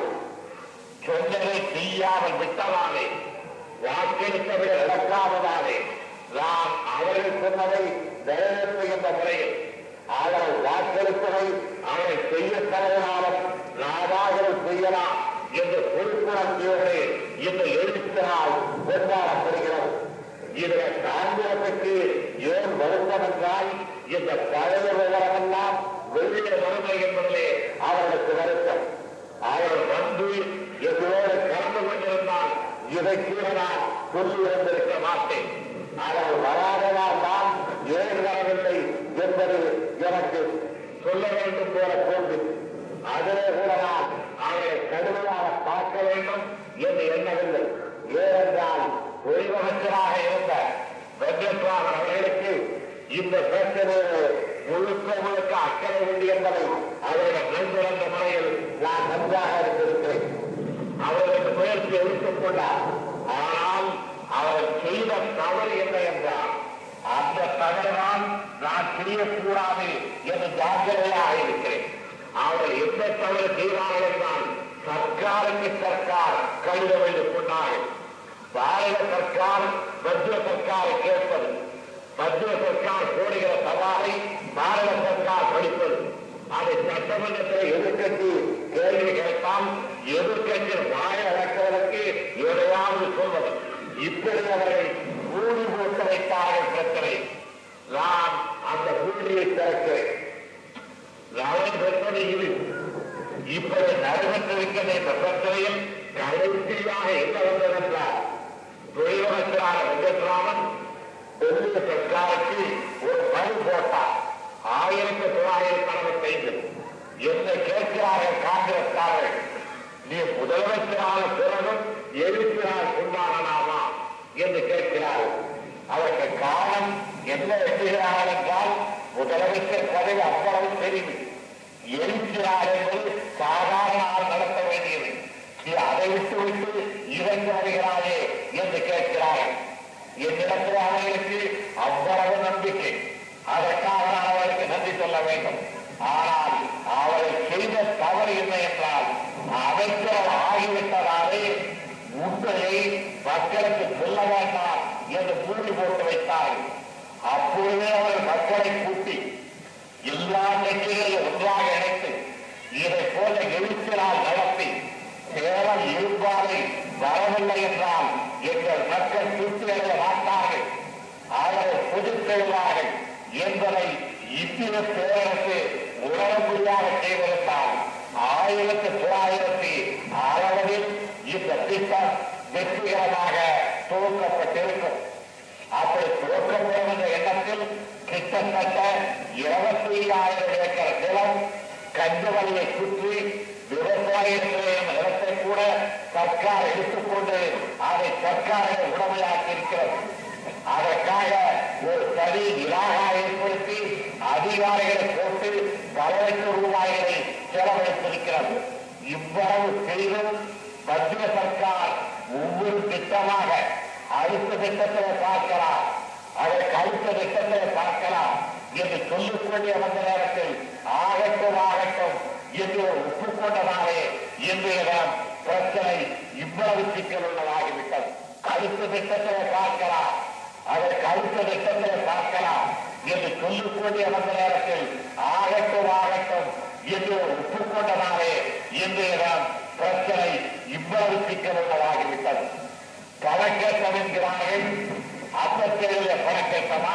சொன்னதை செய்யாமல் விட்டதாலே, வாக்கெடுப்பதை நடக்காததாலே நான் அவர்கள் சொன்னதை நிறைவேற்றுகின்ற முறையில் அவர்கள் வாக்கெடுப்பதை அவர்கள் செய்ய தவறினாலும் நாடாகவும் செய்யலாம் என்று பொறுப்புணர்ச்சியோடு இந்த எழுத்தினால் கொண்டாடப்படுகிறது. இதில் காங்கிரசுக்கு ஏன் வருத்தம் என்றால் இந்த பழைய விவரமெல்லாம் வெள்ளிய வறுமை என்பதிலே அவர்களுக்கு வருத்தம். அவர்கள் வந்து எங்களோடு கலந்து கொண்டிருந்தால் இதை கூட நான் சொல்லி வந்திருக்க மாட்டேன். அவர்கள் வராததால் தான் ஏன் வரவில்லை என்பது எனக்கு சொல்ல வேண்டும் போல தோன்றி அதிலே கூட நான் அவர்களை கடுமையாக பார்க்க வேண்டும் என்று எண்ணவில்லை. ஏனென்றால் தொழிலமைச்சராக இருந்த வெங்கட்ராமன் அவர்களுக்கு இந்த பிரச்சனையை முழுக்க முழுக்க அக்கறை உண்டு என்பதை அவரிடம் நன்றிறந்த முறையில் நான் நன்றாக இருந்திருக்கிறேன். அவர்களுக்கு முயற்சி எடுத்துக் கொண்டார். ஆனால் அவர் செய்த தவறு என்ன என்றால் அந்த தவறுதான் நான் செய்யக்கூடாது என்று ஜாக்கிரதையாக இருக்கிறேன். அவர்கள் எந்த தவறு செய்வார்கள் என்றால் சர்க்காருக்கு சர்க்கார் கடிதம் எழுதிக் கொண்டார்கள். பாரத சர்க்கார் மத்திய சர்க்காரை கேட்பது, மத்திய சர்க்கார் போடுகிற சவாலை பாரத சர்க்கார் படிப்பது, அதை சட்டமன்றத்தில் எதிர்கட்சி கேள்வி கேட்டால் எதிர்கட்சி வாய அடக்குவதற்கு எதையாவது சொல்வது, இப்படி அவர்கள் ஊழி போட்டு வைத்தார்கள். பிரச்சனை நான் அந்த ஊழியை திறக்கிறேன். நான் பெற்றது இது. இப்படி நடைபெற்றிருக்கிற இந்த பிரச்சனையில் கடைசியாக என்ன வந்ததென்றால் தொழிலமைச்சரான வெங்கட்ராமன் டெல்லி சர்க்காருக்கு ஒரு மனு போட்டார். ஆயிரத்தி தொள்ளாயிரத்தி அறுபத்தி ஐந்து என்னை கேட்கிறார்கள் காங்கிரஸ்காரர்கள், நீ முதலமைச்சரான பிறகும் எழுப்பினார் கொண்டாடலாமா என்று கேட்கிறார்கள். அதற்கு காரணம் என்ன எட்டுகிறார்கள் என்றால் முதலமைச்சர் பதவி அவ்வளவு தெரிவு, எழுப்பினார் என்பது சாதாரண ஆள் நடத்த வேண்டியது, நீ அதை விட்டு விட்டு இறங்கி வருகிறாயே என்று கேட்கிறார்கள். என்னிடத்தில் அவர்களுக்கு அவ்வளவு நம்பிக்கை, அதற்காக நான் அவர்களுக்கு நன்றி சொல்ல வேண்டும். ஆனால் அவர்கள் செய்த தவறு என்ன என்றால் அமைச்சர் ஆகிவிட்டதாலே உண்மையை மக்களுக்கு சொல்ல வேண்டாம் என்று கூறி போட்டு வைத்தார்கள். அப்பொழுதே அவர்கள் மக்களை கூட்டி எல்லா கட்சிகளையும் ஒன்றாக இணைத்து இதை போல எழுச்சினால் நடத்தி சேலம் இருப்பாதை வரவில்லை என்றால் எங்கள் மக்கள் திருப்தி அடைய மாட்டார்கள், அவரை பொதுச் செய்வார்கள் என்பதை இந்திய பேரரசு உடனடியாக செய்திருந்தால் ஆயிரத்தி தொள்ளாயிரத்தி அறுபதில் இந்த திட்டம் வெற்றிகரமாக துவக்கப்பட்டிருக்கும். அப்படி துவக்கப்படும் என்ற எண்ணத்தில் கிட்டத்தட்ட இருபத்தி ஆயிரம் ஏக்கர் நிலம் கஞ்சவழியை சுற்றி விவசாயத்துறை நிலத்தை கூட சர்க்கார் எடுத்துக்கொண்டு அதை சர்க்காரை உடமையாக்கி இருக்கிறது. அதற்காக ஒரு தனி இலாகா ஏற்படுத்தி அதிகாரிகளை போட்டு பல லட்சம் ரூபாய்களை செலவழித்திருக்கிறது. இவ்வளவு செய்தும் மத்திய சர்க்கார் ஒவ்வொரு திட்டமாக அடுத்த திட்டத்தில் பார்க்கலாம், அதற்கு அடுத்த திட்டத்தில் பார்க்கலாம் என்று சொல்லிக்கொண்டே வந்த நேரத்தில் ஆகட்டும் ஆகட்டும் என்று ஒப்புக்கொண்டதாலே இன்றைய பிரச்சனை இவ்வளவு சிக்கல் உள்ளதாகிவிட்டது. அடுத்த திட்டத்தில் பார்க்கலாம், அதற்கு அடுத்த திட்டத்தில் பார்க்கலாம் என்று சொல்லிக்கொண்டே வந்த நேரத்தில் ஆகட்டும் ஆகட்டும் என்று ஒப்புக்கொண்டதாலே இன்றைய பிரச்சனை இவ்வளவு சிக்கல் உள்ளதாகிவிட்டது. பணக்கேட்டம் என்கிறார்கள். அப்பத்தேரில பணக்கேட்டமா,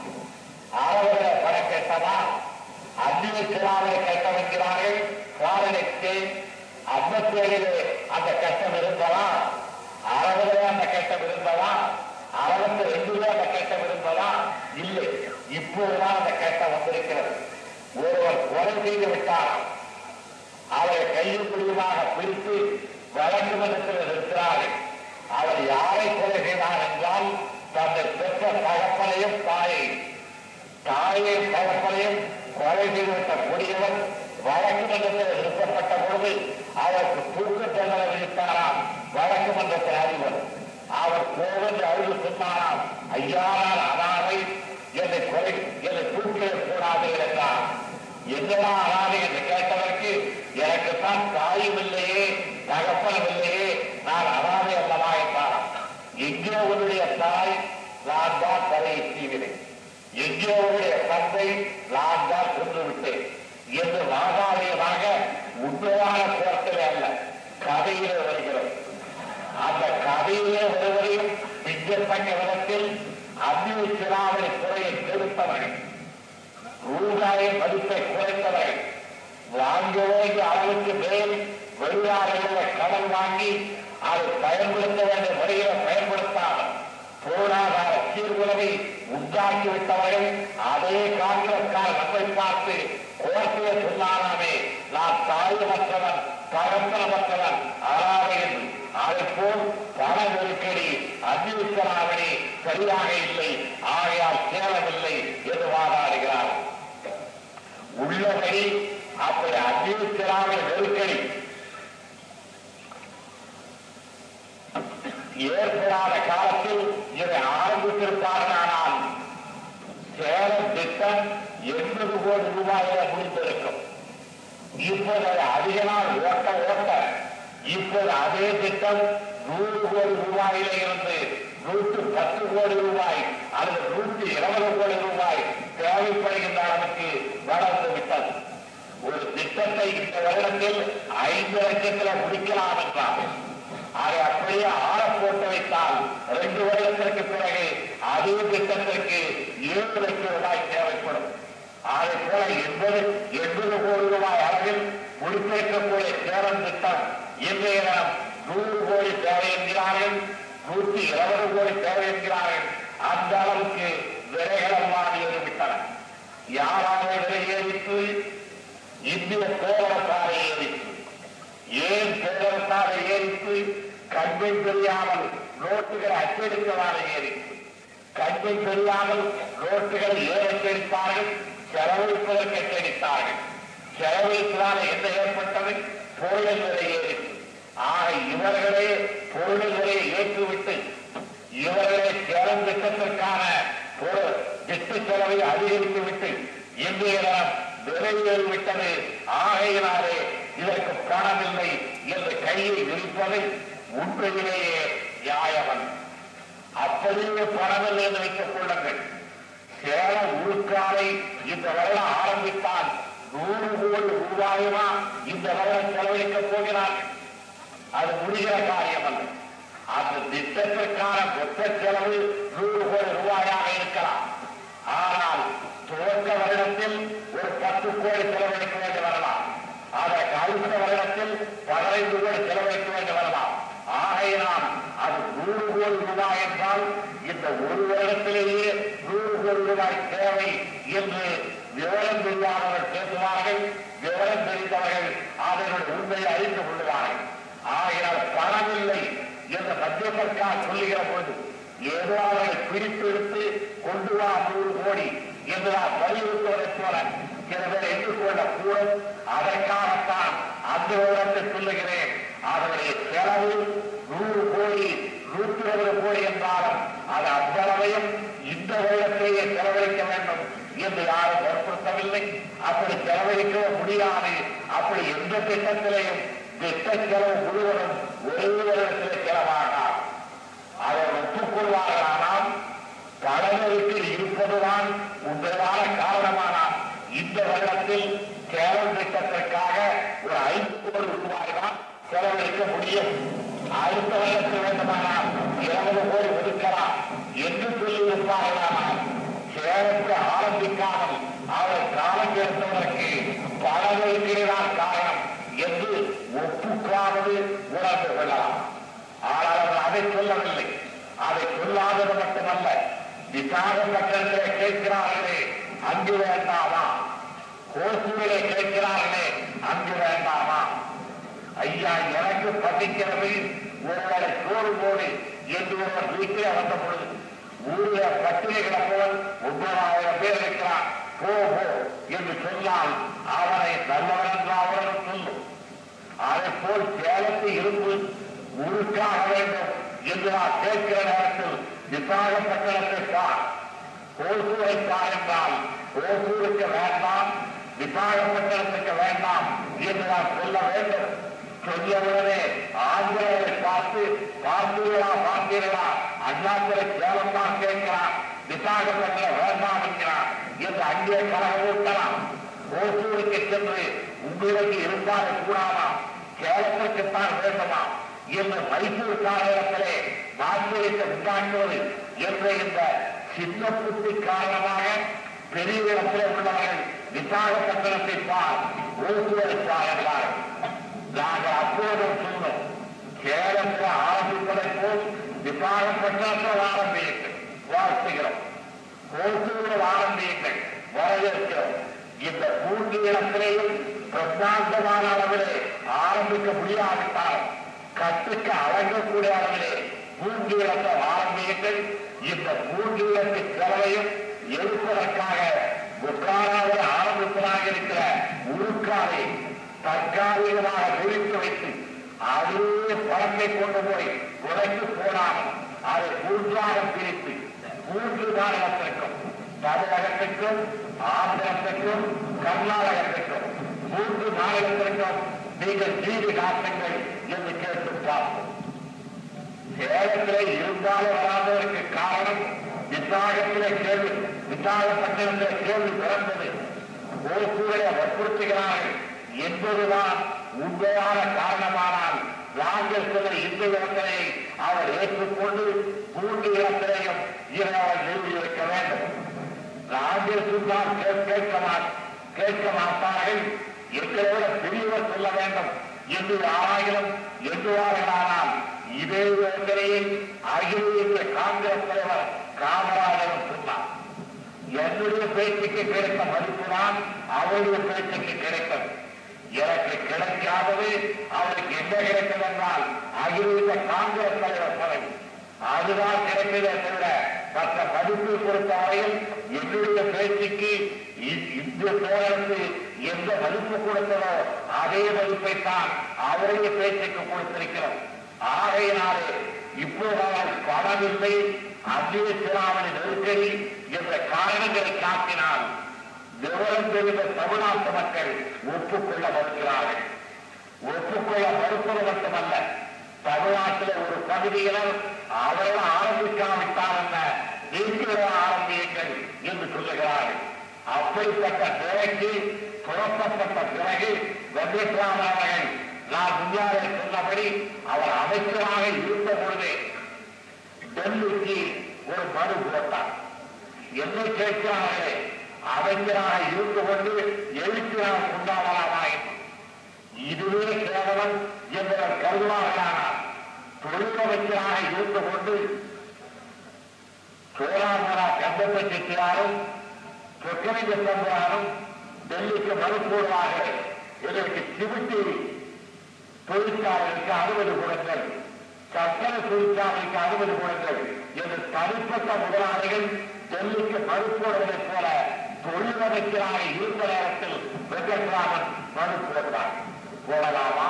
அறவர பணக்கேட்டமா, அந்திவிக்கிறாரை கட்டம் என்கிறார்கள். காரணத்தை அப்பத்தேரிலே அந்த கட்டம் இருந்ததா, அறவரே அந்த கட்டம் இருந்ததா, அறுபத்தி ரெண்டுல அந்த கட்டம் இருந்ததா? இல்லை, இப்போதுதான் அந்த கட்டம் வந்திருக்கிறது. ஒருவர் கொலை செய்து விட்டார், அவரை கையும் பிடியுமாக பிடித்து வழக்கு மன்றத்தில் இருக்கிறார்கள். அவர் யாரை கொலை செய்தார் என்றால் தன்னை பெற்ற தகப்பனையும் தாயை தாயையும் தகப்பனையும் கொலை செய்துவிட்ட கொடியவர் வழக்கு மன்றத்தில் நிறுத்தப்பட்ட பொழுது அவருக்கு தூக்க தண்டனை விதித்தாராம் வழக்கு மன்றத்தில் அறிவர். அவர் கோவென்று அழுது சொன்னாராம், ஐயானால் அனாதை என்னை கொலை என்னை தூக்கிடக் கூடாது என்றார். என்னடா அனாதை என்று கேட்டதற்கு எனக்குத்தான் தாயும் இல்லையே தகப்பனும் இல்லையே, நான் அனாதை அல்லவா என்றாராம். எங்கே உன்னுடைய தாய், நான் தான் தலையை செய்கிறேன், எங்கே உன்னுடைய தந்தை, நான் தான் கொன்று விட்டேன் என்று வாதாடியதாக உண்மையான கோர்ட்டிலே அல்ல கதையிலே வருகிறது. அந்த கதையிலே வருவதையும் மிகத்தக்க விதத்தில் அந்நிய சிலாவணி துறையை திருத்தவர்கள் ரூபாயின் மதிப்பை குறைத்தவர்கள், வாங்க வேண்டிய அளவுக்கு மேல் வெளிநாடுகளை கடன் வாங்கி அதை பயன்படுத்த வேண்டிய முறையில பயன்படுத்தாமல் பொருளாதார சீர்குலைவை உண்டாக்கிவிட்டவர்கள். அதே காங்கிரஸ்கார நம்மை பார்த்து கோர்ட்டிலே சொன்னாராமே, நான் தாயமற்றவன் பரம்பரமற்றவன் அறாவே என்று. அதைப்போல் பண நெருக்கடி அஜிவித்தராவணி சரியாக இல்லை, ஆகையால் சேரவில்லை என்று வாதாடுகிறார். உள்ளபடி அப்படி அஜிவித்தராவணி நெருக்கடி ஏற்படாத காலத்தில் இதை ஆரம்பித்திருப்பார்கள். சேலம் திட்டம் எண்பது கோடி ரூபாயில முடிந்திருக்கும். இப்போது அதிக நாள் ஓட்ட ஓட்ட இப்போது அதே திட்டம் நூறு கோடி ரூபாயில இருந்து நூற்று பத்து கோடி ரூபாய் அல்லது நூற்றி இருபது கோடி ரூபாய் தேவைப்படுகின்ற அளவுக்கு வளர்ந்து விட்டது. ஒரு திட்டத்தை இந்த வருடத்தில் ஐந்து லட்சத்தில் முடிக்கலாம் என்றார். அதை அப்படியே ஆற போட்டு வைத்தால் ரெண்டு வருடத்திற்கு பிறகு அதே திட்டத்திற்கு ஏழு லட்சம் ரூபாய் தேவைப்படும். அதை போல எண்பது எண்பது கோடி ரூபாய் அளவில் முடித்திருக்கக்கூடிய சேலம் திட்டம் இன்றைய தினம் நூறு கோடி தேவை என்கிறார்கள், நூற்றி இருபது கோடி தேவை என்கிறார்கள். அந்த அளவுக்கு விலைகளெல்லாம் ஏறிவிட்டன. யாராக விலை ஏறித்து? இந்திய பேரரசாலை ஏறித்து. ஏன் பேரரசாலை ஏறித்து? கண்மை தெரியாமல் நோட்டுகளை அச்சடித்தவாறு ஏறித்து. கண்மை தெரியாமல் நோட்டுகளை ஏன் அச்சடித்தார்கள்? செலவழிப்பதற்கு அச்சடித்தார்கள். செலவழிப்பதால் என்ன ஏற்பட்டது? பொருள் விலை ஏறித்து. ஆக இவர்களே பொருள் விலையை ஏற்றுவிட்டு இவர்களே சேலம் திட்டத்திற்கான பொருள் திட்ட செலவை அதிகரித்து விட்டு இன்றைய தினம் விலை ஏறிவிட்டது. ஆகையினாலே இதற்கு பணமில்லை என்று கையை விரிப்பதை உண்மையிலேயே நியாயமன். அப்படியே பணமில்லை என்று வைத்துக் கொள்ளுங்கள். சேலம் உருக்காலை இந்த வருடம் ஆரம்பித்தால் நூறு கோடி ரூபாயுமா இந்த வருடம் செலவழிக்கப் போகிறார்கள். அது முடிகிற காரியம் அல்ல. அந்த திட்டத்திற்கான மொத்த செலவு நூறு கோடி ரூபாயாக இருக்கலாம். ஆனால் துவக்க வருடத்தில் ஒரு பத்து கோடி செலவழிக்க வேண்டி வரலாம். அதற்கு அடுத்த வருடத்தில் பதினைந்து கோடி செலவழிக்க வேண்டி வரலாம். ஆகையினால் அது நூறு கோடி ரூபாய் என்றால் இந்த ஒரு வருடத்திலேயே நூறு கோடி ரூபாய் தேவை என்று விவரம் தெரியாதவர்கள் பேசுவார்கள். விவரம் தெரிந்தவர்கள் அதனுடைய உண்மையை அறிந்து கொள்வார்கள். ஆகையால் பணமில்லை என்று மத்திய சர்க்கார் சொல்லுகிற போது ஏதோ அவர்களை பிரித்தெடுத்து கொண்டு வா நூறு கோடி என்று நான் வலியுறுத்துவதைப் போல சில பேர் எண்ணிக்கொள்ளக்கூடும். அதற்காகத்தான் அந்த விவரத்தை சொல்லுகிறேன். அதனுடைய செலவு நூறு கோடி நூற்றி இருபது கோடி என்றாலும் அது அவ்வளவையும் இந்த வருடத்திலேயே செலவழிக்க வேண்டும் என்று யாரும் வற்புறுத்தவில்லை. அப்படி செலவழிக்க முடியாது. அப்படி எந்த திட்டத்திலேயும் திட்ட செலவு முழுவதும் ஒரே வருடத்திலே செலவாகாது. அதை ஒப்புக்கொள்வார்களானால் கடலுக்கு இருப்பதுதான் உண்மையான காரணமானால் இந்த வருடத்தில் சேலம் திட்டத்திற்காக ஒரு ஐந்து கோடி ரூபாய் தான் செலவழிக்க முடியும். அடுத்த வருடத்தில் வேண்டுமானால் இருபது கோடி ஒதுக்கலாம் என்று சொல்லியிருப்பார்களானால் சேலத்தை ஆரம்பிக்காமல் அவர் காலம் எடுத்தவதற்கு பணவெடுக்கிறதான் காரணம் என்று ஒப்புக்காவது உணர்ந்து கொள்ளலாம். ஆனால் அவர் அதை சொல்லவில்லை. அதை சொல்லாதது மட்டுமல்ல, விசாகப்பட்டத்தை கேட்கிறார்களே அங்கு வேண்டாமா, கோசூரை கேட்கிறார்களே அங்கு வேண்டாமா? ஐயா, எனக்கு பசிக்கிறது, ஒருவரை சோறு போடு என்று ஒருவர் வீட்டிலே வந்த பொழுது ஊரிய பட்டினை கிடப்பவன் ஒன்பதாயிரம் பேர் இருக்கிறான், போ போ என்று சொன்னால் அவனை நல்லவன் என்று அவர்கள் சொல்லும். அதை போல் சேலத்து இருப்பு உருக்காக வேண்டும் என்று நான் கேட்கிற நேரத்தில் விசாகப்பட்டனத்திற்கார் கோசூரைக்கார் என்றால் கோசூருக்கு வேண்டாம், விசாகப்பட்டனத்துக்கு வேண்டாம் என்று நான் சொல்ல வேண்டும். சொல்லியவுடனே ஆந்திரவை பார்த்து பார்த்தீர்களா பார்த்தீர்களா அண்ணாத்திரை சேலம் தான் கேட்கிறான், விசாகப்பட்டன வேண்டாம் என்கிறான் என்று அங்கே கலகம் ஊட்டலாம். கோசூருக்கு சென்று உங்களுக்கு இருந்தாலும் கூடாமா, சேலத்திற்குத்தான் வேண்டுமா என்று மைசூர் காலத்திலே மாற்றியத்தை உண்டாக்குவது என்ற இந்த சின்ன புத்தி காரணமாக பெரிய இடத்தில் உள்ளவர்கள் விசாகப்பட்டினத்தை பார் ஓட்டுவதை பார் என்றார்கள். நாங்கள் அப்போதும் சொன்னோம், சேலத்தில் ஆரம்பிப்பதை போல் விசாகப்பட்டினத்தில் ஆரம்பியுங்கள், வாழ்த்துகிறோம். ஓட்டுவதில் ஆரம்பியுங்கள், வரவேற்கிறோம். இந்த மூன்று இடத்திலேயும் பிரம்மாண்டமான அளவிலே ஆரம்பிக்க முடியாவிட்டால் கட்டுக்கு அடங்கக்கூடிய அளவிலே மூன்று இடத்தை ஆரம்பியுங்கள். இந்த மூன்று இடத்து செலவையும் எடுப்பதற்காக புக்காராவில் ஆரம்பிப்பதாக இருக்கிற உருக்காலை தற்காலிகமாக விரித்து வைத்து அதே பணத்தை கொண்டு போய் குறைத்து போனாலும் அதை மூன்றாக பிரித்து மூன்று மாநிலத்திற்கும், தமிழகத்திற்கும், ஆந்திரத்திற்கும், கர்நாடகத்திற்கும், மூன்று மாநிலத்திற்கும் நீங்கள் நீதி காட்டுங்கள் என்று கேட்டு பார்ப்போம். சேலத்திலே இருந்தாலும் வராததற்கு காரணம் விசாகத்திலே கேள்வி விசாகப்பட்டினத்திலே கேள்வி பிறந்தது. ஓசூரை வற்புறுத்துகிறார்கள் என்பதுதான் உண்மையான காரணமானால் நாங்கள் சொல்ல இந்த இடத்திலே அவர் ஏற்றுக்கொண்டு மூன்று இடத்திலேயும் இரவு நிறுவியிருக்க வேண்டும். நாங்கள் சொன்னால் கேட்க கேட்க மாட்டார்கள். எங்களோட பெரியவர் சொல்ல வேண்டும் என்று ஆராயிரம் என்றுவார்களானால் இதே யோசனையை அகில இந்திய காங்கிரஸ் தலைவர் காமராஜரும் சொன்னார். என்னுடைய பேச்சுக்கு கிடைத்த மதிப்புதான் அவருடைய பேச்சுக்கு கிடைத்தது. எனக்கு கிடைக்காதது அவருக்கு என்ன கிடைத்தது என்றால் அகில இந்திய காங்கிரஸ் தலைவர் பதவி அதுதான் கிடைத்ததே தவிர மற்ற மதிப்பு பொறுத்தவரையில் என்னுடைய பேச்சுக்கு இந்திய பேரரசு எந்த மதிப்பு கொடுத்ததோ அதே மதிப்பைத்தான் அவருடைய பேச்சுக்கு கொடுத்திருக்கிறோம். ஆகையினாலே இப்போது பணமில்லை, அந்நிய சிராமணி நெருக்கடி என்ற காரணங்களை காட்டினால் விவரம் தெரிந்த தமிழ்நாட்டு மக்கள் ஒப்புக்கொள்ள மறுக்கிறார்கள். ஒப்புக்கொள்ள மறுப்பது மட்டுமல்ல, தமிழ்நாட்டில் ஒரு பகுதியினர் அவர்கள் ஆரம்பிக்காவிட்டால் என்ன நீங்களே ஆரம்பியுங்கள் என்று சொல்லுகிறார்கள். அப்படிப்பட்ட நிலைக்கு துறக்கப்பட்ட பிறகு வெங்கட்ராமன் அவர்கள் நான் முன்னாலே சொன்னபடி அவர் அமைச்சராக இருந்த பொழுதே டெல்லிக்கு ஒரு மனு போட்டார். என்ன கேட்கிறார்களே, அமைச்சராக இருந்து கொண்டு எழுத்து நாம் கொண்டாடலாமாய் இதுவே கேவலம் என்பவர் கருதுவார்களானால் தொழிலமைச்சராக இருந்து கொண்டு சோழாமரா கந்தப்ப செட்டியாரும் சொக்கலிங்க சம்பரானும் டெல்லிக்கு மனு போடுவாக இதற்கு சிவிட்டி தொழிற்சாலைக்கு அறுபது கொடுங்கள், சக்கர தொழிற்சாலைக்கு அறுபது கொடுங்கள் என்று தனிப்பட்ட முதலாளிகள் டெல்லிக்கு மனு போடுவதைப் போல தொழிலமைச்சராக இருந்த நேரத்தில் வெங்கட்ராமன் மனு போடுவார். போடலாமா?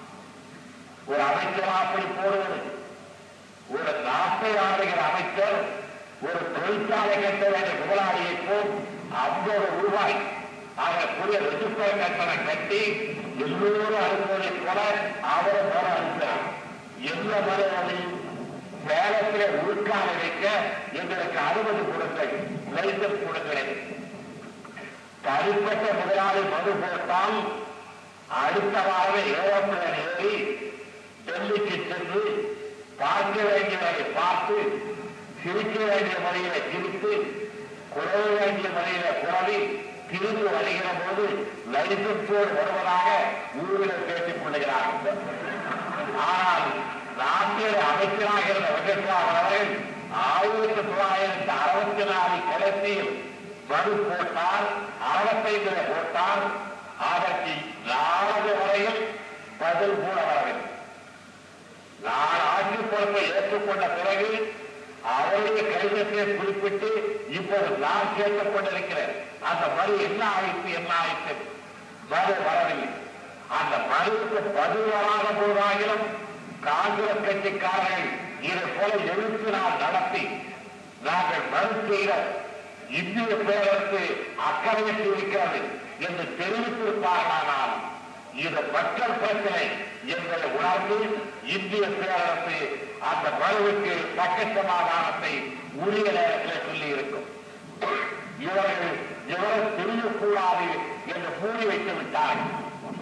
ஒரு அமைச்சர் அப்படி போடுவது? ஒரு நாட்டை ஆளுகிற அமைச்சர் ஒரு தொழிற்சாலை கட்ட வேண்டிய முதலாளியை போல் ஐம்பது ரூபாய் அதற்குரிய ரெஜிஸ்டர் கட்டணம் கட்டி எல்லோரும் அனுப்புவதை போல அவரை போல அனுப்பினார். எந்த மறுவதை சேலத்திலே உருக்கான வைக்க எங்களுக்கு அறுபது கொடுங்கள், லைசன்ஸ் கொடுங்கள். தனிப்பட்ட முதலாளி மனு போட்டால் அடுத்த வாரமே ஏரோப்ளேன் ஏறி டெல்லிக்கு சென்று பார்க்க வேண்டியவரை பார்த்து சிரிக்க வேண்டிய முறையில சிரித்து குறைய வேண்டிய முறையில குறவி திரும்பி வருகிற போது லைசன்ஸோடு வருவதாக ஊரில் பேசிக் கொள்கிறார்கள். ஆனால் நாட்டில் அமைச்சராக இருந்த வெங்கட்ராமன் அவர்கள் ஆயிரத்தி தொள்ளாயிரத்தி அறுபத்தி நாலு கடைசியில் மனு போட்டால் அறுபத்தைந்து போட்டால் அதற்கு நாலு வரையில் பதில் கூட வரவில்லை. நான் ஆட்சி பொறுப்பை ஏற்றுக்கொண்ட பிறகு அவருடைய கடிதத்தை குறிப்பிட்டு இப்போது நான் கேட்டுக் கொண்டிருக்கிறேன். அந்த மனு என்ன ஆயிற்று என்ன ஆயிற்று மனு வரவில்லை. அந்த மனுவுக்கு பதில் வராத போதாகிலும் காங்கிரஸ் கட்சிக்காரர்கள் இதை போல எழுத்து நாள் நடத்தி நாங்கள் மனு செய்த இந்திய பேரரசு அக்கறையற்று இருக்கிறது என்று தெரிவித்திருப்பார்களானால் இது மக்கள் பிரச்சனை என்பதை உணர்ந்து இந்திய பேரரசு அந்த மனுவுக்கு தக்க சமாதானத்தை உரிய நேரத்தில் சொல்லி இருக்கும். இவர்கள் இவரை தெரியக்கூடாது என்று கூறி வைத்து விட்டார்கள்.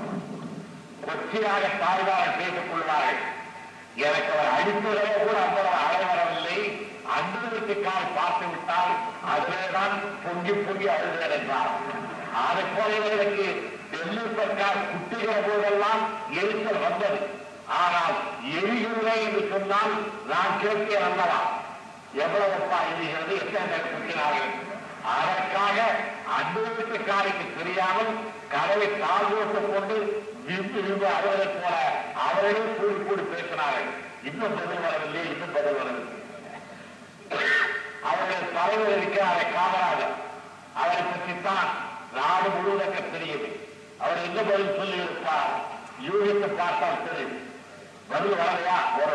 கொச்சியாக தாய்வாரை பேசிக் கொள்வார்கள். எனக்கு அவர் அடித்ததோ கூட அவ்வளவு அலை வரவில்லை, அன்புக்கால் பார்த்து விட்டால் அதிலேதான் பொங்கி பொங்கி அழுதேன் என்றார். அதை போல இவர்களுக்கு டெல்லி சர்க்கார் குட்டுகிற போதெல்லாம் எரிச்சல் வந்தது. ஆனால் எரிகிறதே என்று சொன்னால் நான் கேட்கிறேன் அல்லவா, எவ்வளவுப்பா எரிகிறது, எத்தனை குட்டினார்கள். அதற்காக அன்புக்காரிக்கு தெரியாமல் கதவை தாழ்வோட்டுக் கொண்டு விரும்பி விரும்பி அழுவதைப் போல அவர்களே கூடி கூடி பேசினார்கள். இன்னும் பதில் வரவில்லை, இன்னும் பதில் வரவில்லை. அவர்கள் தலைவர் இருக்கிறாரே காமராஜர், அவரை பற்றித்தான் நாடு முழுவதற்கு தெரியுது. அவர் என்ன பதில் சொல்லி இருப்பார், யூகித்து பார்த்தால் தெரியும். பதில் வரலையா, ஒரு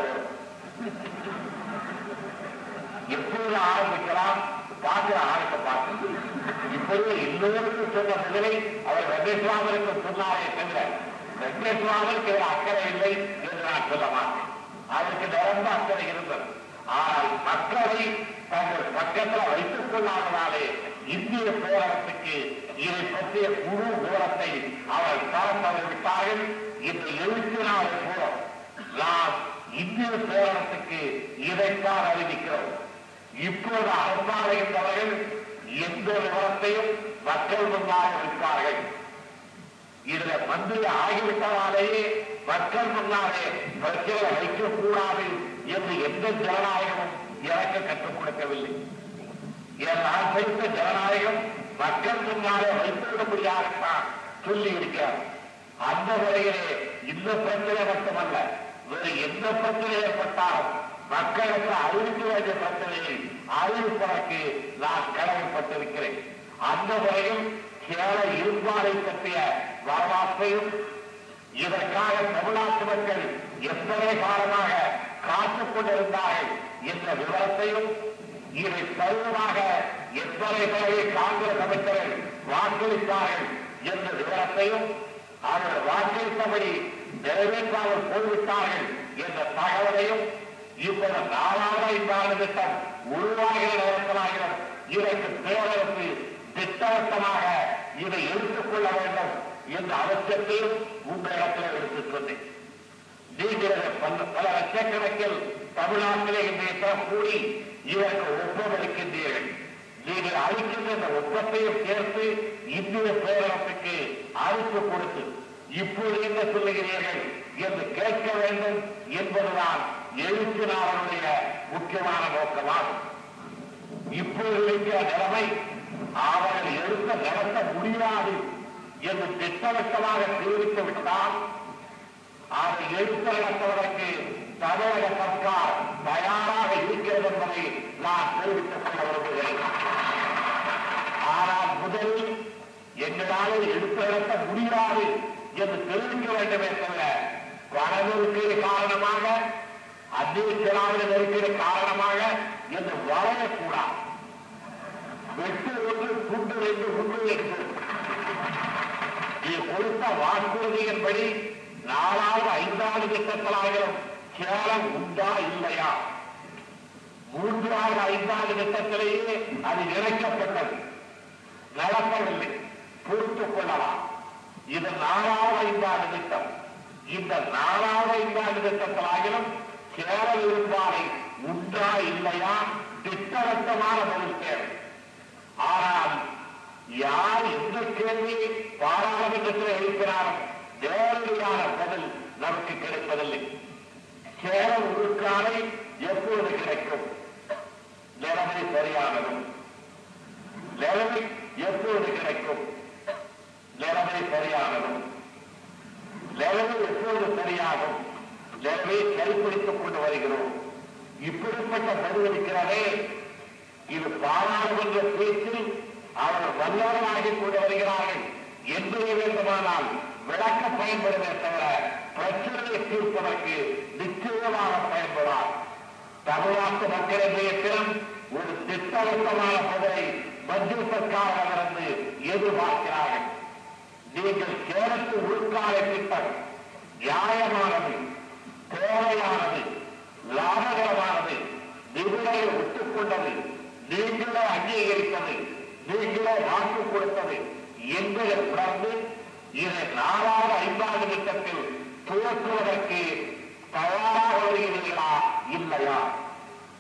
எப்போது ஆரம்பிக்கலாம், பார்க்கிற ஆரம்ப பார்க்க. இப்போது இன்னொருக்கு சொன்ன பதிலை அவர் வெங்கடேஸ்வரருக்கு சொன்னாரே தவிர வெங்கடேஸ்வரருக்கு அக்கறை இல்லை என்று நான் சொல்ல மாட்டேன். அவருக்கு நிரம்ப அக்கறை இருந்தது. ஆனால் மக்களை தங்கள் பக்கத்தில் வைத்துக் கொள்ளாததாலே இந்திய பேரரசுக்கு இதை பற்றிய முழு விவரத்தை அவர் தர விட்டார்கள். இந்த எழுபத்தி நாலு மூலம் நாம் இந்திய பேரரசுக்கு இதைத்தான் அறிவிக்கிறோம். இப்போது அரசாணையின்றவர்கள் எந்த விவரத்தையும் மக்கள் முன்னாக வைத்தார்கள். இதுல மந்திரி ஆகிவிட்டதாலேயே மக்கள் முன்னாலே பிரச்சனை வைக்கக்கூடாது என்று எந்த ஜனநாயகமும் எனக்கு கற்றுக் கொடுக்கவில்லை. நான் படித்த ஜனநாயகம் மக்கள் முன்னாலே வைத்துவிடும்படியாகத்தான் சொல்லி இருக்கிறார். அந்த முறையிலே இந்த பிரச்சனை மட்டுமல்ல, வேறு எந்த பிரச்சனை ஏற்பட்டாலும் மக்களுக்கு அறிவிக்க வேண்டிய பிரச்சனையை அறிவிப்பதற்கு நான் கடமைப்பட்டிருக்கிறேன். அந்த முறையில் கேரள இருப்பாறை பற்றிய வரலாற்றையும் இதற்காக தமிழ்நாட்டு மக்கள் எத்தனை காலமாக காத்துக் கொண்டிருந்தார்கள் என்ற விவரத்தையும், இதை தருவதாக எத்தனை பேரை காங்கிரஸ் அமைச்சர்கள் வாக்களித்தார்கள் என்ற விவரத்தையும், அவர்கள் வாக்களித்தபடி நிறைவேற்றாமல் போய்விட்டார்கள் என்ற தகவலையும், இப்போது நாலாவது ஐந்தாண்டு திட்டம் உருவாகிற நேரத்திலாகிறது இதற்கு பேரரசு திட்டவட்டமாக இதை எடுத்துக் கொள்ள வேண்டும் என்ற அவசியத்தையும் உங்களிடத்தில் எடுத்துச் சொன்னேன். நீங்கள் பல லட்சக்கணக்கில் தமிழ்நாட்டிலே இன்றைய கூடி இதற்கு ஒப்பமளிக்கின்றீர்கள். நீங்கள் அளிக்கின்ற இந்த ஒப்பத்தையும் சேர்த்து இந்திய பேரரசுக்கு அழைப்பு கொடுத்து இப்போது என்ன சொல்லுகிறீர்கள் என்று கேட்க வேண்டும் என்பதுதான் எழுச்சினாளருடைய முக்கியமான நோக்கமாகும். இப்போது இருக்கிற நிலைமை அவர்கள் எடுத்த நடத்த முடியாது என்று திட்டவட்டமாக தெரிவித்து விட்டால் அதை எடுத்து நடத்துவதற்கு தமிழக சர்க்கார் தயாராக இருக்கிறது என்பதை நான் தெரிவித்துக் கொள்ள விரும்புகிறேன். ஆனால் முதலில் எங்களால் எடுத்து நடத்த முடியாது என்று தெரிவிக்க வேண்டுமே தவிர பண நெருக்கடி காரணமாக அந்நிய நெருக்கடி காரணமாக என்று வளையக்கூடாது. வெட்டு ஒன்று துண்டு என்று உண்டு என்று நீ கொடுத்த வாக்குறுதியின்படி நாலாவது ஐந்தாவது திட்டத்திலாயிரம் சேலம் உண்டா இல்லையா? மூன்றாவது ஐந்தாவது திட்டத்திலேயே அது இணைக்கப்பட்டது, நடக்கவில்லை. பொறுத்துக் கொள்ளலாம். இது நாலாவது ஐந்தாவது திட்டம். இந்த நாலாவது ஐந்தாவது திட்டத்திலாயிரம் சேலம் இருப்பாரை உண்டா இல்லையா திட்டவட்டமான பதில் தேவை. ஆனால் யார் எந்த கேள்வியை பாராளுமன்றத்தில் எழுப்பினார் நேரடியான பதில் நமக்கு கிடைப்பதில்லை. சேலம் உருக்காலை எப்போது கிடைக்கும்? நிலைமை சரியானதும் நிலைமை எப்போது கிடைக்கும்? நிலைமை சரியானதும் நிலைமை எப்போது சரியாகும்? நிலைமையை கைப்பிடித்துக் கொண்டு வருகிறோம். இப்படிப்பட்ட பதிலளிக்கிறதே இது பாராளுமன்ற பேச்சில் அவர்கள் வல்லவராகிக் கொண்டு வருகிறார்கள் என்பதை வேண்டுமானால் விளக்க பயன்படுமே தவிர பிரச்சனையை தீர்ப்பதற்கு நிச்சயமாக பயன்படார். தமிழ்நாட்டு மக்களுடைய திறம் ஒரு திட்டவட்டமான பதிலை மத்திய சர்க்காரிடமிருந்து எதிர்பார்க்கிறார்கள். நீங்கள் சேலத்து உள்கால திட்டம் நியாயமானது, தேவையானது, லாபகரமானது, நிபுணரை ஒத்துக்கொண்டது, நீங்களே அங்கீகரித்தது, நீங்களே வாக்கு கொடுத்தது என்பதை உணர்ந்து இதை நாலாவது ஐந்தாவது திட்டத்தில் துவக்குவதற்கு தயாராக வருகிறீர்களா இல்லையா?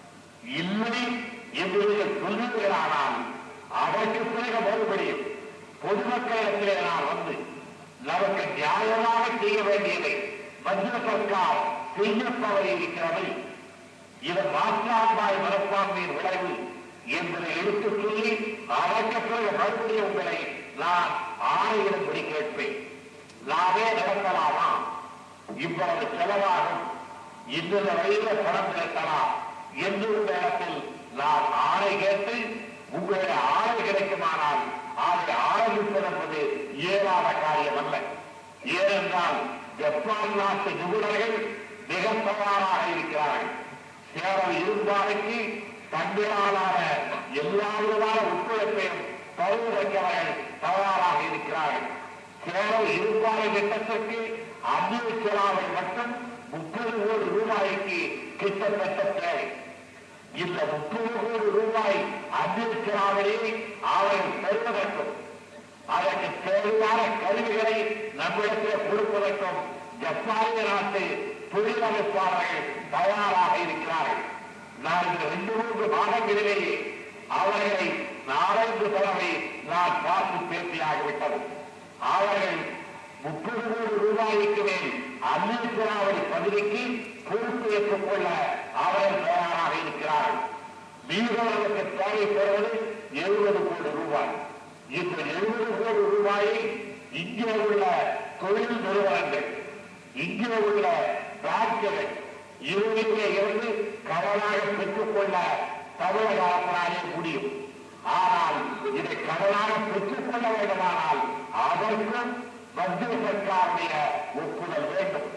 இல்லை என்று சொல்லுகிறானால் அதற்கு பிறகு மறுபடியும் பொதுமக்களிடத்திலே நான் வந்து நமக்கு நியாயமாக செய்ய வேண்டியதை மத்திய சர்க்கார் செய்ய தவறி இருக்கிறது, இதன் மாற்றாந்தாய் மனப்பான்மையின் விளைவு என்பதை எடுத்துச் சொல்லி அதற்கு பிறகு மறுபடியும் உங்களை நான் ஆணையிடும்படி கேட்பேன். நாமே நடத்தலாமா? இவ்வளவு செலவாகும், இந்த வழியில பணம் திரட்டலாம் என்று உள்ள இடத்தில் நான் ஆணை கேட்டு உங்களுடைய ஆணை கிடைக்குமானால் அதை ஆரம்பிப்பது என்பது இயலாத காரியம் அல்ல. ஏனென்றால் ஜப்பான் நாட்டு நிபுணர்கள் மிக தயாராக இருக்கிறார்கள். சேலம் இரும்பாலைக்கு தங்களாலான எல்லா விதமான ஒத்துழைப்பையும் தருவதற்கவர்கள் தயாராக இருக்கிறார்கள். சேலம் இரும்பாலை திட்டத்திற்கு அந்நிய செலாவை மட்டும் முப்பது கோடி ரூபாய்க்கு கிட்டத்தட்ட தேவை. இந்த முப்பது கோடி ரூபாய் அந்நிய செலாவையை அவர்கள் தருவதற்கும் அதற்கு தேவையான கருவிகளை நம்மிடத்தில் கொடுப்பதற்கும் ஜப்பானிய நாட்டு தொழிலமைப்பாளர்கள் தயாராக இருக்கிறார்கள். நான் இந்த ரெண்டு மூன்று மாதங்களிலேயே அவர்களை நாலஞ்சு தடவை நான் பார்த்து பேசியாகிவிட்டது. அவர்கள் முப்பது கோடி ரூபாய்க்கு மேல் அந்நிய செலாவணி பகுதிக்கு பொறுப்பு ஏற்றுக் கொள்ள அவர்கள் தயாராக இருக்கிறார்கள். மீனவர்களுக்கு தேவைப்படுவது எழுபது கோடி ரூபாய். இந்த எழுபது கோடி ரூபாயை இங்கே உள்ள தொழில் நிறுவனங்கள், இங்கே உள்ள பேங்குகள் இருவரிலே இருந்து கடனாக பெற்றுக் கொள்ள தமிழக அரசாலே முடியும். ஆனால் இதை கடனாக பெற்றுக் கொள்ள வேண்டுமானால் அதற்கும் மத்திய சர்க்காருடைய ஒப்புதல் வேண்டும்.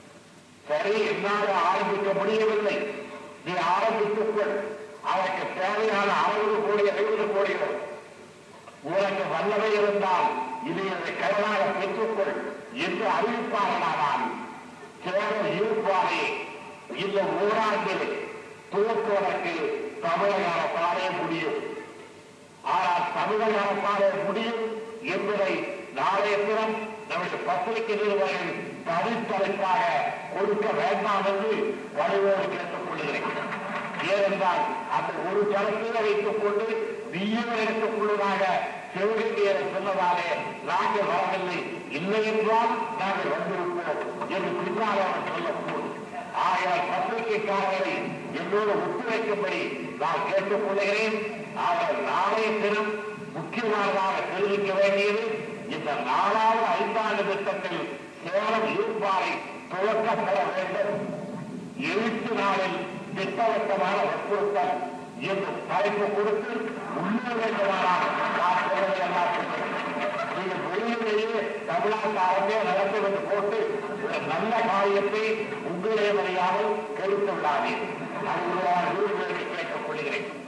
சரி, என்னால் ஆரம்பிக்க முடியவில்லை, நீ ஆரம்பித்துக் கொள், அதற்கு தேவையான அறுபது கோடி ஐம்பது கோடிகள் உனக்கு வல்லமை இருந்தால் இதை கடனாக பெற்றுக்கொள் என்று அறிவிப்பார்களானால் சேலம் இருப்பாரே இந்த ஓராண்டில் துவக்குவதற்கு தமிழக அரசாலே முடியும். ஆனால் தமிழக அரசாலே முடியும் என்பதை நாளைய தினம் நம்முடைய பத்திரிகை நிறுவனங்கள் தனித்தலைப்பாக கொடுக்க வேண்டாம் என்று வலுவோடு கேட்டுக் கொள்கிறேன். ஏனென்றால் அந்த ஒரு கருத்தில் வைத்துக் கொண்டு நீயும் எடுத்துக் கொள்வதாக சிவகங்கையரை சொன்னதாலே நாங்கள் வரவில்லை, இல்லை என்றால் நாங்கள் வந்திருப்போம் என்று பின்னால் அவர் சொல்லக்கூடும். ஆகையால் பத்திரிகைக்காரர்களை என்னோடு ஒத்துழைக்கும்படி நான் கேட்டுக் கொள்கிறேன். அவர் நாளைய தினம் முக்கியமானதாக தெரிவிக்க வேண்டியது இந்த நாலாவது ஐந்தாண்டு திட்டத்தில் சேலம் இருப்பாறை துவக்கப்பட வேண்டும். எழுத்து நாளில் திட்டவட்டமான வற்புறுத்தல் என்று தலைப்பு கொடுத்து உள்ளே வேண்டுமானால் நீங்கள் வெளியிலேயே தமிழ்நாட்டு அரசே நடத்தும் என்று போட்டு ஒரு நல்ல காரியத்தை உங்களே வரையாமல் கெடுத்து விடாதீர்கள். அது உங்களால் கேட்டுக் கொள்கிறேன்.